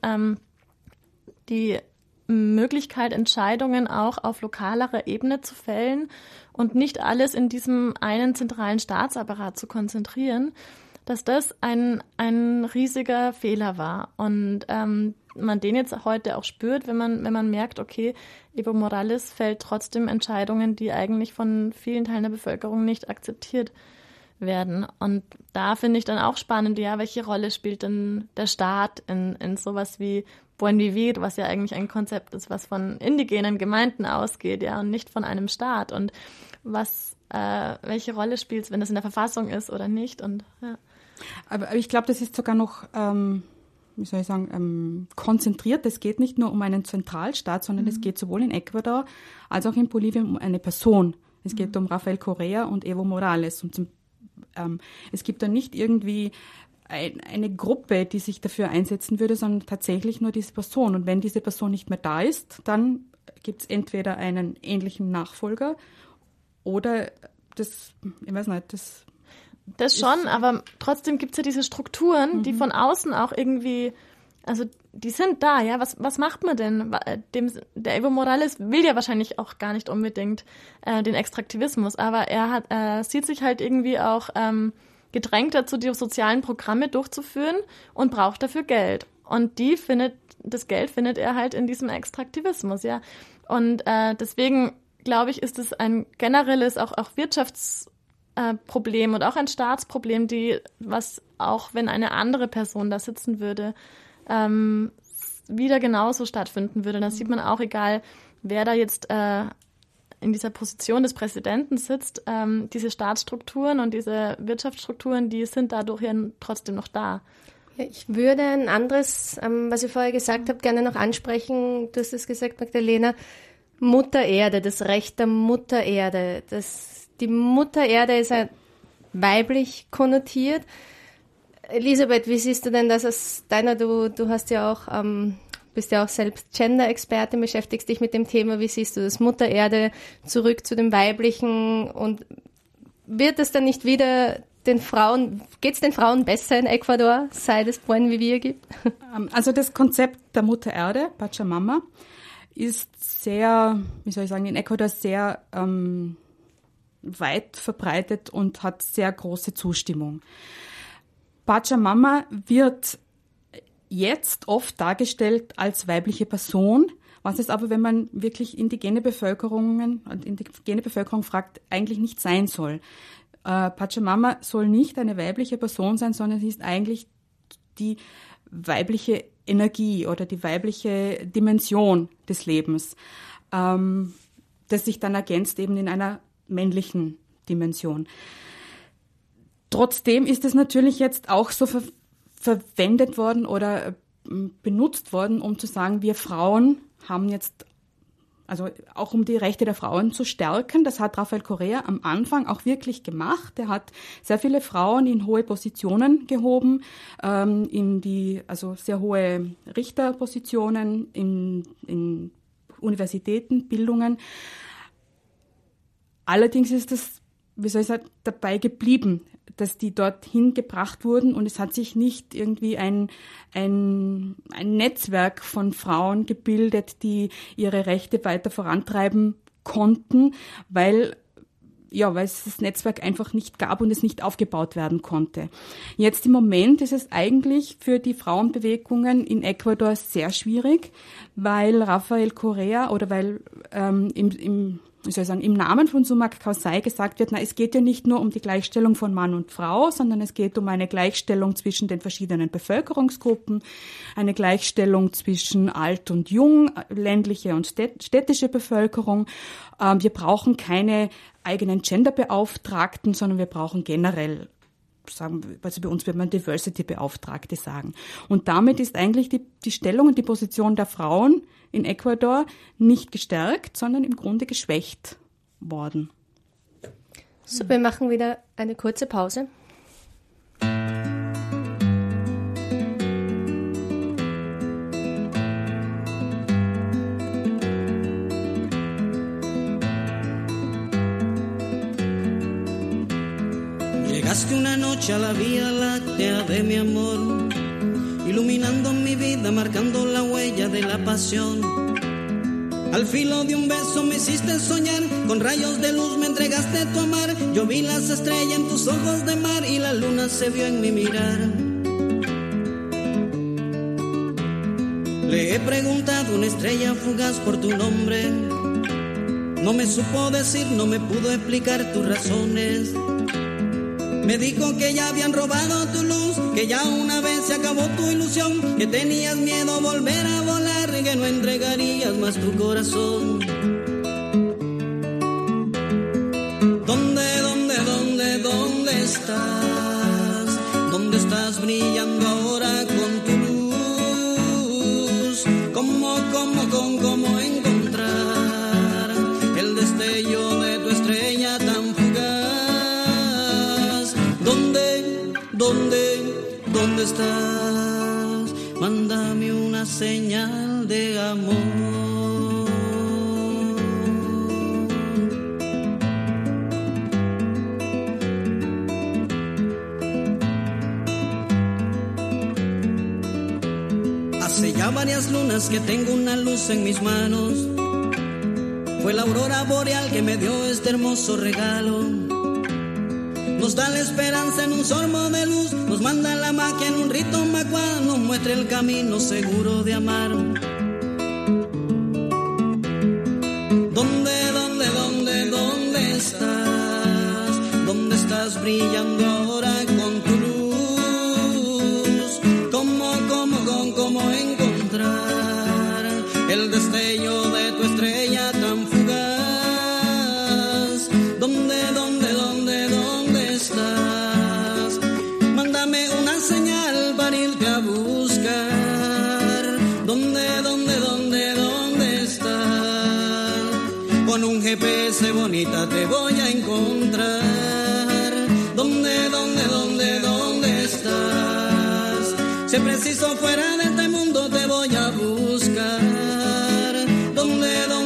die Möglichkeit, Entscheidungen auch auf lokalerer Ebene zu fällen und nicht alles in diesem einen zentralen Staatsapparat zu konzentrieren, dass das ein riesiger Fehler war. Und man den jetzt heute auch spürt, wenn man merkt, okay, Evo Morales fällt trotzdem Entscheidungen, die eigentlich von vielen Teilen der Bevölkerung nicht akzeptiert werden. Und da finde ich dann auch spannend, ja, welche Rolle spielt denn der Staat in sowas wie Buen Vivir, was ja eigentlich ein Konzept ist, was von indigenen Gemeinden ausgeht, ja, und nicht von einem Staat. Und welche Rolle spielt es, wenn das in der Verfassung ist oder nicht? Und ja. Aber ich glaube, das ist sogar noch, konzentriert. Es geht nicht nur um einen Zentralstaat, sondern es geht sowohl in Ecuador als auch in Bolivien um eine Person. Es geht um Rafael Correa und Evo Morales. Und es gibt da nicht irgendwie eine Gruppe, die sich dafür einsetzen würde, sondern tatsächlich nur diese Person. Und wenn diese Person nicht mehr da ist, dann gibt es entweder einen ähnlichen Nachfolger oder das schon, aber trotzdem gibt es ja diese Strukturen, die von außen auch irgendwie, also die sind da, ja. Was macht man denn? Der Evo Morales will ja wahrscheinlich auch gar nicht unbedingt den Extraktivismus, aber er sieht sich halt irgendwie auch gedrängt dazu, die sozialen Programme durchzuführen und braucht dafür Geld. Und das Geld findet er halt in diesem Extraktivismus, ja. Und deswegen, glaube ich, ist es ein generelles auch Wirtschaftsproblem und auch ein Staatsproblem, was auch, wenn eine andere Person da sitzen würde, wieder genauso stattfinden würde. Da sieht man auch, egal wer da jetzt in dieser Position des Präsidenten sitzt, diese Staatsstrukturen und diese Wirtschaftsstrukturen, die sind dadurch ja trotzdem noch da. Ja, ich würde ein anderes, was ihr vorher gesagt habt, gerne noch ansprechen. Du hast es gesagt, Magdalena, Mutter Erde, das Recht der Mutter Erde. Die Mutter Erde ist ja weiblich konnotiert. Elisabeth, wie siehst du denn das aus deiner, du hast ja auch, bist ja auch selbst Gender-Expertin, beschäftigst dich mit dem Thema. Wie siehst du das Mutter Erde zurück zu dem Weiblichen? Und wird es dann nicht wieder geht es den Frauen besser in Ecuador, seit es Buen Vivir gibt? Also das Konzept der Mutter Erde, Pachamama, ist sehr, in Ecuador sehr weit verbreitet und hat sehr große Zustimmung. Pachamama wird jetzt oft dargestellt als weibliche Person, was es aber, wenn man wirklich indigene Bevölkerung fragt, eigentlich nicht sein soll. Pachamama soll nicht eine weibliche Person sein, sondern sie ist eigentlich die weibliche Energie oder die weibliche Dimension des Lebens, das sich dann ergänzt eben in einer männlichen Dimension. Trotzdem ist es natürlich jetzt auch so verwendet worden oder benutzt worden, um zu sagen, wir Frauen haben jetzt, also auch um die Rechte der Frauen zu stärken. Das hat Rafael Correa am Anfang auch wirklich gemacht. Er hat sehr viele Frauen in hohe Positionen gehoben, also sehr hohe Richterpositionen in Universitäten, Bildungen. Allerdings ist es, dabei geblieben, dass die dorthin gebracht wurden und es hat sich nicht irgendwie ein Netzwerk von Frauen gebildet, die ihre Rechte weiter vorantreiben konnten, weil es das Netzwerk einfach nicht gab und es nicht aufgebaut werden konnte. Jetzt im Moment ist es eigentlich für die Frauenbewegungen in Ecuador sehr schwierig, weil Rafael Correa oder weil im Namen von Sumak Kausai gesagt wird, es geht ja nicht nur um die Gleichstellung von Mann und Frau, sondern es geht um eine Gleichstellung zwischen den verschiedenen Bevölkerungsgruppen, eine Gleichstellung zwischen alt und jung, ländliche und städtische Bevölkerung. Wir brauchen keine eigenen Genderbeauftragten, sondern wir brauchen generell, also bei uns wird man Diversity-Beauftragte sagen. Und damit ist eigentlich die Stellung und die Position der Frauen in Ecuador nicht gestärkt, sondern im Grunde geschwächt worden. So, wir machen wieder eine kurze Pause. Llegaste una noche a la Vía Láctea de mi amor, iluminando mi vida, marcando la huella de la pasión. Al filo de un beso me hiciste soñar, con rayos de luz me entregaste tu amar. Yo vi las estrellas en tus ojos de mar y la luna se vio en mi mirar. Le he preguntado a una estrella fugaz por tu nombre, no me supo decir, no me pudo explicar tus razones. Me dijo que ya habían robado tu luz, que ya una vez se acabó tu ilusión, que tenías miedo volver a volar, que no entregarías más tu corazón. ¿Dónde estás? ¿Dónde estás brillando ahora con tu luz? ¿Cómo encontrar el destello de tu estrella tan fugaz? ¿Dónde estás? Mándame una señal de amor. Hace ya varias lunas que tengo una luz en mis manos. Fue la aurora boreal que me dio este hermoso regalo. Nos da la esperanza en un sorbo de luz, nos manda la magia en un rito macuá, nos muestra el camino seguro de amar. ¿Dónde estás? ¿Dónde estás brillando ahora con tu luz? ¿Cómo encontrar el destello de tu estrella tan fugaz? ¿Dónde estás? Mándame una señal para irte a buscar. ¿Dónde estás? Con un GPS bonita te voy a encontrar. ¿Dónde estás? Si es preciso fuera de este mundo te voy a buscar. ¿Dónde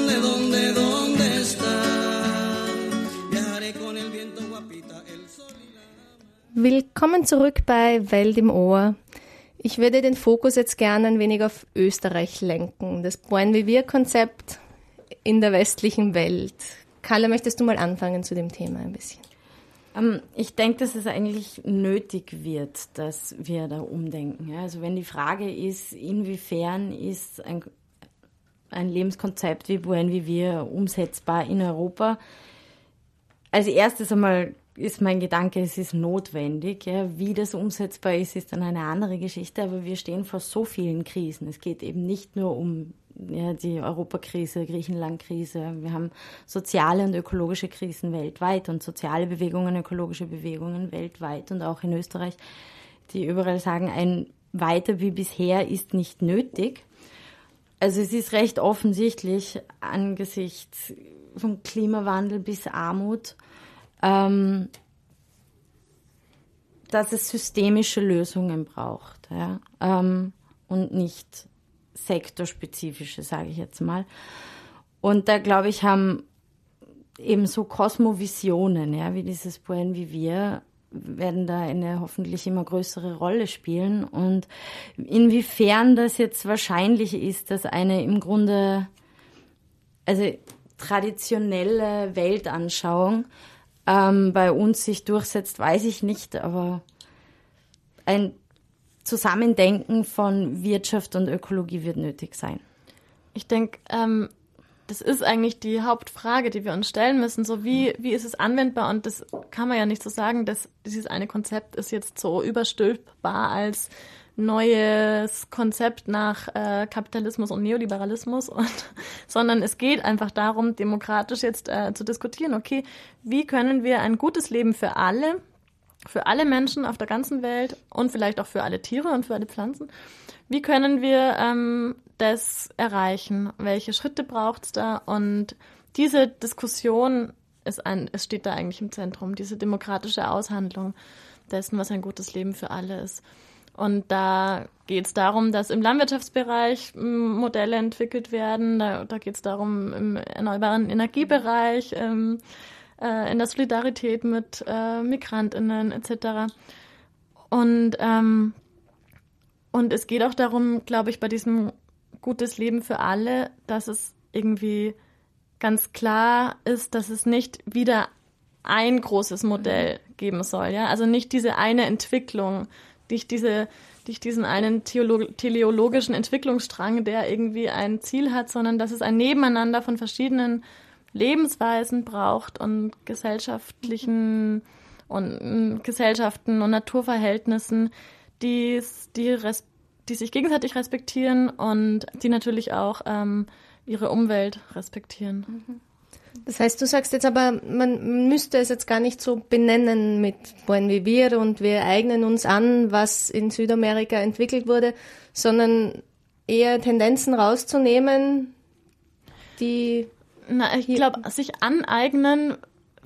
estás? Viajaré con el viento, guapita, el sol y la... Willkommen zurück bei Welt im Ohr. Ich würde den Fokus jetzt gerne ein wenig auf Österreich lenken, das Buen Vivir-Konzept in der westlichen Welt. Carla, möchtest du mal anfangen zu dem Thema ein bisschen? Ich denke, dass es eigentlich nötig wird, dass wir da umdenken. Ja, also wenn die Frage ist, inwiefern ist ein Lebenskonzept wie Buen Vivir umsetzbar in Europa, als erstes einmal ist mein Gedanke, es ist notwendig. Ja. Wie das umsetzbar ist dann eine andere Geschichte, aber wir stehen vor so vielen Krisen. Es geht eben nicht nur um die Europakrise, Griechenland-Krise. Wir haben soziale und ökologische Krisen weltweit und soziale Bewegungen, ökologische Bewegungen weltweit und auch in Österreich, die überall sagen, ein Weiter wie bisher ist nicht nötig. Also es ist recht offensichtlich angesichts vom Klimawandel bis Armut, dass es systemische Lösungen braucht, ja, und nicht sektorspezifische, sage ich jetzt mal. Und da, glaube ich, haben eben so Kosmovisionen, ja, wie dieses Buen Vivir, werden da eine hoffentlich immer größere Rolle spielen. Und inwiefern das jetzt wahrscheinlich ist, dass eine im Grunde, also traditionelle Weltanschauung bei uns sich durchsetzt, weiß ich nicht, aber ein Zusammendenken von Wirtschaft und Ökologie wird nötig sein. Ich denke, das ist eigentlich die Hauptfrage, die wir uns stellen müssen. So wie ist es anwendbar? Und das kann man ja nicht so sagen, dass dieses eine Konzept ist jetzt so überstülpbar als neues Konzept nach Kapitalismus und Neoliberalismus, sondern es geht einfach darum, demokratisch jetzt zu diskutieren, okay, wie können wir ein gutes Leben für alle Menschen auf der ganzen Welt und vielleicht auch für alle Tiere und für alle Pflanzen, wie können wir das erreichen? Welche Schritte braucht es da? Und diese Diskussion es steht da eigentlich im Zentrum, diese demokratische Aushandlung dessen, was ein gutes Leben für alle ist. Und da geht es darum, dass im Landwirtschaftsbereich Modelle entwickelt werden. Da geht es darum, im erneuerbaren Energiebereich, in der Solidarität mit MigrantInnen etc. Und es geht auch darum, glaube ich, bei diesem gutes Leben für alle, dass es irgendwie ganz klar ist, dass es nicht wieder ein großes Modell geben soll. Ja? Also nicht diese eine Entwicklung, nicht diesen einen teleologischen Entwicklungsstrang, der irgendwie ein Ziel hat, sondern dass es ein Nebeneinander von verschiedenen Lebensweisen braucht und Gesellschaften und Naturverhältnissen, die sich gegenseitig respektieren und die natürlich auch ihre Umwelt respektieren. Das heißt, du sagst jetzt aber, man müsste es jetzt gar nicht so benennen mit Buen Vivir und wir eignen uns an, was in Südamerika entwickelt wurde, sondern eher Tendenzen rauszunehmen, die... Ich glaube, sich aneignen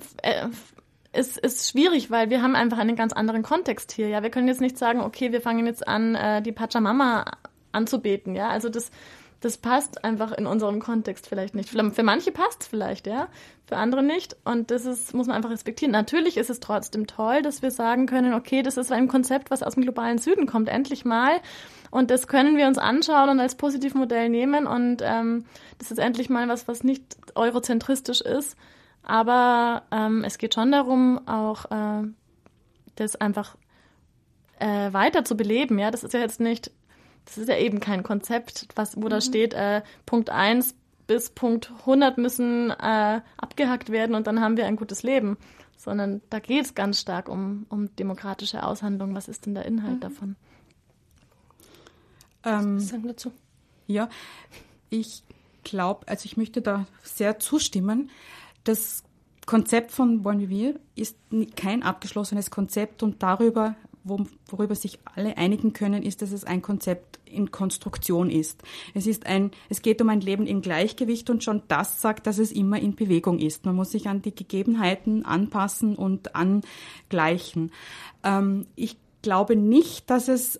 ist schwierig, weil wir haben einfach einen ganz anderen Kontext hier. Ja, wir können jetzt nicht sagen, okay, wir fangen jetzt an, die Pachamama anzubeten. Ja, also das passt einfach in unserem Kontext vielleicht nicht. Für manche passt es vielleicht, ja, für andere nicht. Und muss man einfach respektieren. Natürlich ist es trotzdem toll, dass wir sagen können, okay, das ist ein Konzept, was aus dem globalen Süden kommt, endlich mal. Und das können wir uns anschauen und als Positivmodell nehmen. Und das ist endlich mal was nicht eurozentristisch ist. Aber es geht schon darum, auch das einfach weiter zu beleben. Ja, das ist ja jetzt nicht, das ist ja eben kein Konzept, wo da steht, Punkt 1 bis Punkt 100 müssen abgehackt werden und dann haben wir ein gutes Leben. Sondern da geht es ganz stark um demokratische Aushandlung. Was ist denn der Inhalt davon? Was sagen dazu? Ja, ich glaube, also ich möchte da sehr zustimmen. Das Konzept von Bon Vivir ist kein abgeschlossenes Konzept und worüber sich alle einigen können, ist, dass es ein Konzept in Konstruktion ist. Es geht um ein Leben im Gleichgewicht und schon das sagt, dass es immer in Bewegung ist. Man muss sich an die Gegebenheiten anpassen und angleichen. Ich glaube nicht, dass es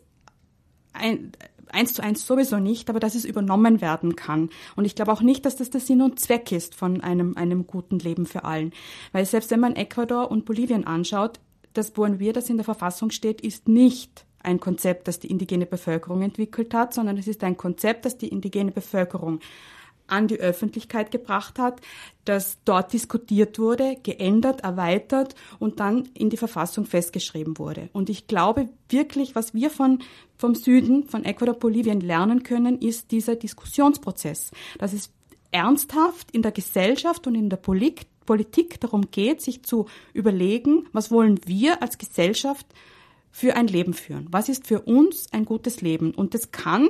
1:1 sowieso nicht, aber dass es übernommen werden kann. Und ich glaube auch nicht, dass das der Sinn und Zweck ist von einem guten Leben für allen. Weil selbst wenn man Ecuador und Bolivien anschaut, das Bon Vivir, das in der Verfassung steht, ist nicht ein Konzept, das die indigene Bevölkerung entwickelt hat, sondern es ist ein Konzept, das die indigene Bevölkerung an die Öffentlichkeit gebracht hat, das dort diskutiert wurde, geändert, erweitert und dann in die Verfassung festgeschrieben wurde. Und ich glaube wirklich, was wir vom Süden, von Ecuador, Bolivien lernen können, ist dieser Diskussionsprozess. Dass es ernsthaft in der Gesellschaft und in der Politik darum geht, sich zu überlegen, was wollen wir als Gesellschaft für ein Leben führen? Was ist für uns ein gutes Leben? Und das kann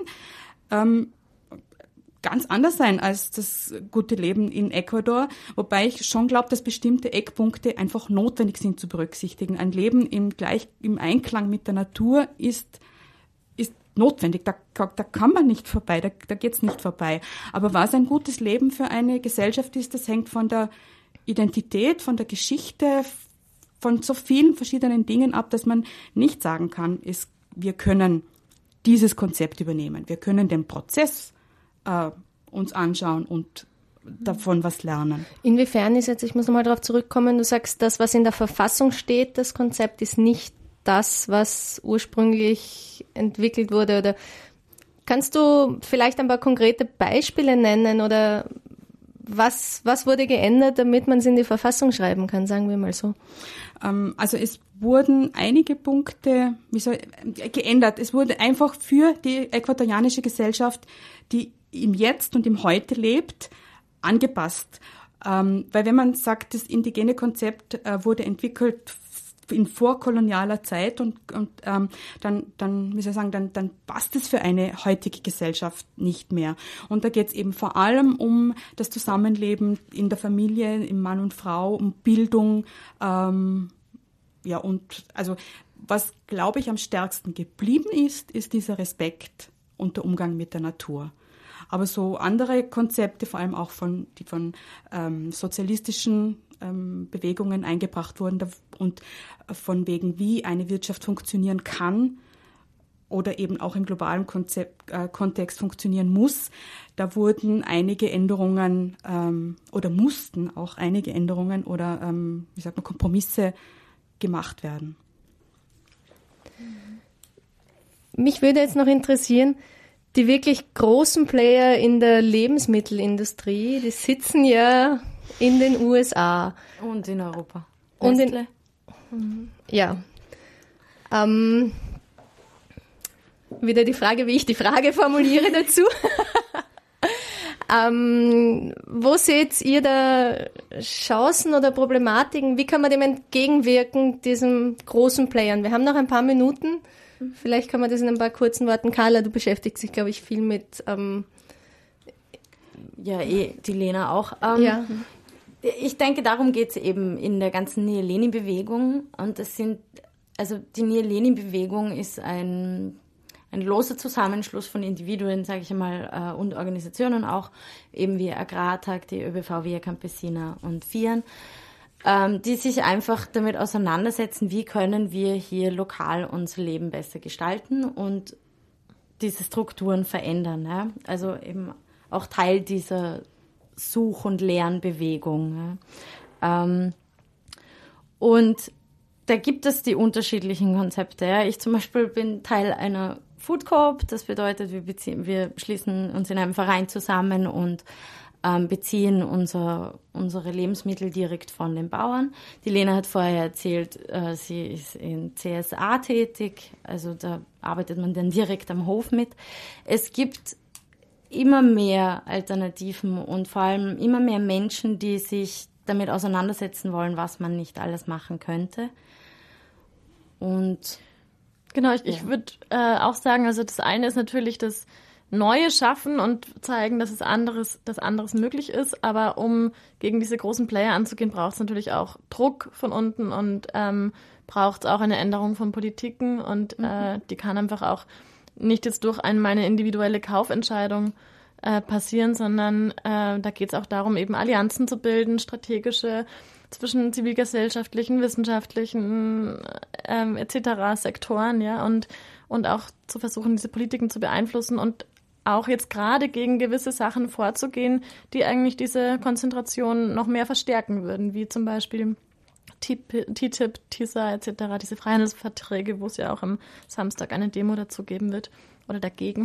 ganz anders sein als das gute Leben in Ecuador, wobei ich schon glaube, dass bestimmte Eckpunkte einfach notwendig sind zu berücksichtigen. Ein Leben im Einklang mit der Natur ist notwendig, da kann man nicht vorbei, da geht's nicht vorbei. Aber was ein gutes Leben für eine Gesellschaft ist, das hängt von der Identität, von der Geschichte, von so vielen verschiedenen Dingen ab, dass man nicht sagen kann, wir können dieses Konzept übernehmen. Wir können den Prozess uns anschauen und davon was lernen. Inwiefern ist jetzt, ich muss nochmal darauf zurückkommen, du sagst, das, was in der Verfassung steht, das Konzept ist nicht das, was ursprünglich entwickelt wurde, oder kannst du vielleicht ein paar konkrete Beispiele nennen oder was wurde geändert, damit man es in die Verfassung schreiben kann, sagen wir mal so? Also es wurden einige Punkte geändert. Es wurde einfach für die äquatorianische Gesellschaft, die im Jetzt und im Heute lebt, angepasst. Weil wenn man sagt, das indigene Konzept wurde entwickelt in vorkolonialer Zeit und dann passt es für eine heutige Gesellschaft nicht mehr. Und da geht es eben vor allem um das Zusammenleben in der Familie, im Mann und Frau, um Bildung, und also was, glaube ich, am stärksten geblieben ist dieser Respekt und der Umgang mit der Natur. Aber so andere Konzepte, vor allem auch die von sozialistischen Bewegungen eingebracht wurden und von wegen, wie eine Wirtschaft funktionieren kann oder eben auch im globalen Kontext funktionieren muss, da wurden einige Änderungen oder mussten auch einige Änderungen oder Kompromisse gemacht werden. Mich würde jetzt noch interessieren, die wirklich großen Player in der Lebensmittelindustrie, die sitzen ja in den USA. Und in Europa. Und ja. Wieder die Frage, wie ich die Frage formuliere dazu. Wo seht ihr da Chancen oder Problematiken? Wie kann man dem entgegenwirken, diesen großen Playern? Wir haben noch ein paar Minuten. Vielleicht kann man das in ein paar kurzen Worten. Carla, du beschäftigst dich, glaube ich, viel mit... die Lena auch. Ja. Ich denke, darum geht es eben in der ganzen Near Lenin-Bewegung. Und die Near Lenin-Bewegung ist ein loser Zusammenschluss von Individuen, sage ich einmal, und Organisationen auch, eben wie Agrartag, die ÖBV, Via Campesina und FIAN, die sich einfach damit auseinandersetzen, wie können wir hier lokal unser Leben besser gestalten und diese Strukturen verändern. Ja? Also eben auch Teil dieser Such- und Lernbewegung. Ja? Und da gibt es die unterschiedlichen Konzepte. Ja? Ich zum Beispiel bin Teil einer Food Coop. Das bedeutet, wir schließen uns in einem Verein zusammen und beziehen unsere Lebensmittel direkt von den Bauern. Die Lena hat vorher erzählt, sie ist in CSA tätig, also da arbeitet man dann direkt am Hof mit. Es gibt immer mehr Alternativen und vor allem immer mehr Menschen, die sich damit auseinandersetzen wollen, was man nicht alles machen könnte. Und genau, ich würde auch sagen, also das eine ist natürlich das Neue schaffen und zeigen, dass anderes möglich ist. Aber um gegen diese großen Player anzugehen, braucht es natürlich auch Druck von unten und braucht es auch eine Änderung von Politiken. Und die kann einfach auch nicht jetzt durch meine individuelle Kaufentscheidung passieren, sondern da geht es auch darum, eben Allianzen zu bilden, strategische zwischen zivilgesellschaftlichen, wissenschaftlichen etc. Sektoren, ja, und auch zu versuchen, diese Politiken zu beeinflussen und auch jetzt gerade gegen gewisse Sachen vorzugehen, die eigentlich diese Konzentration noch mehr verstärken würden, wie zum Beispiel TTIP, TISA etc., diese Freihandelsverträge, wo es ja auch am Samstag eine Demo dazu geben wird oder dagegen.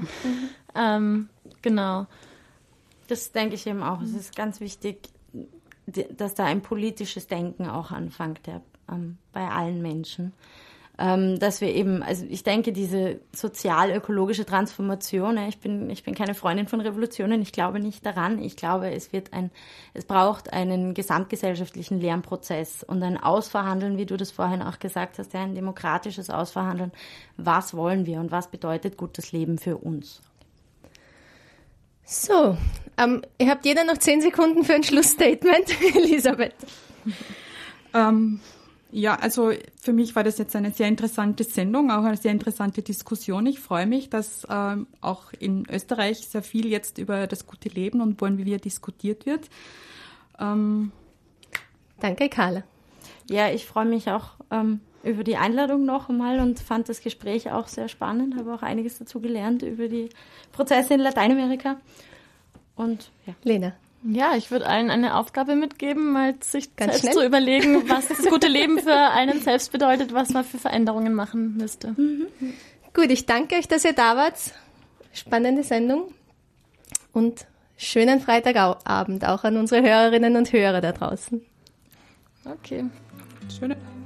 Genau. Das denke ich eben auch. Es ist ganz wichtig, dass da ein politisches Denken auch anfängt bei allen Menschen. Dass wir eben, also ich denke, diese sozial-ökologische Transformation, ich bin keine Freundin von Revolutionen, ich glaube nicht daran. Ich glaube, es braucht einen gesamtgesellschaftlichen Lernprozess und ein Ausverhandeln, wie du das vorhin auch gesagt hast, ein demokratisches Ausverhandeln. Was wollen wir und was bedeutet gutes Leben für uns? So, ihr habt jeder noch 10 Sekunden für ein Schlussstatement. Elisabeth. Ja, also für mich war das jetzt eine sehr interessante Sendung, auch eine sehr interessante Diskussion. Ich freue mich, dass auch in Österreich sehr viel jetzt über das gute Leben und Wohnen wie wir diskutiert wird. Danke, Carla. Ja, ich freue mich auch über die Einladung noch einmal und fand das Gespräch auch sehr spannend, habe auch einiges dazu gelernt über die Prozesse in Lateinamerika. Und ja. Lena. Ja, ich würde allen eine Aufgabe mitgeben, mal sich Ganz selbst schnell zu überlegen, was das gute Leben für einen selbst bedeutet, was man für Veränderungen machen müsste. Mhm. Gut, ich danke euch, dass ihr da wart. Spannende Sendung und schönen Freitagabend auch an unsere Hörerinnen und Hörer da draußen. Okay. Schöne.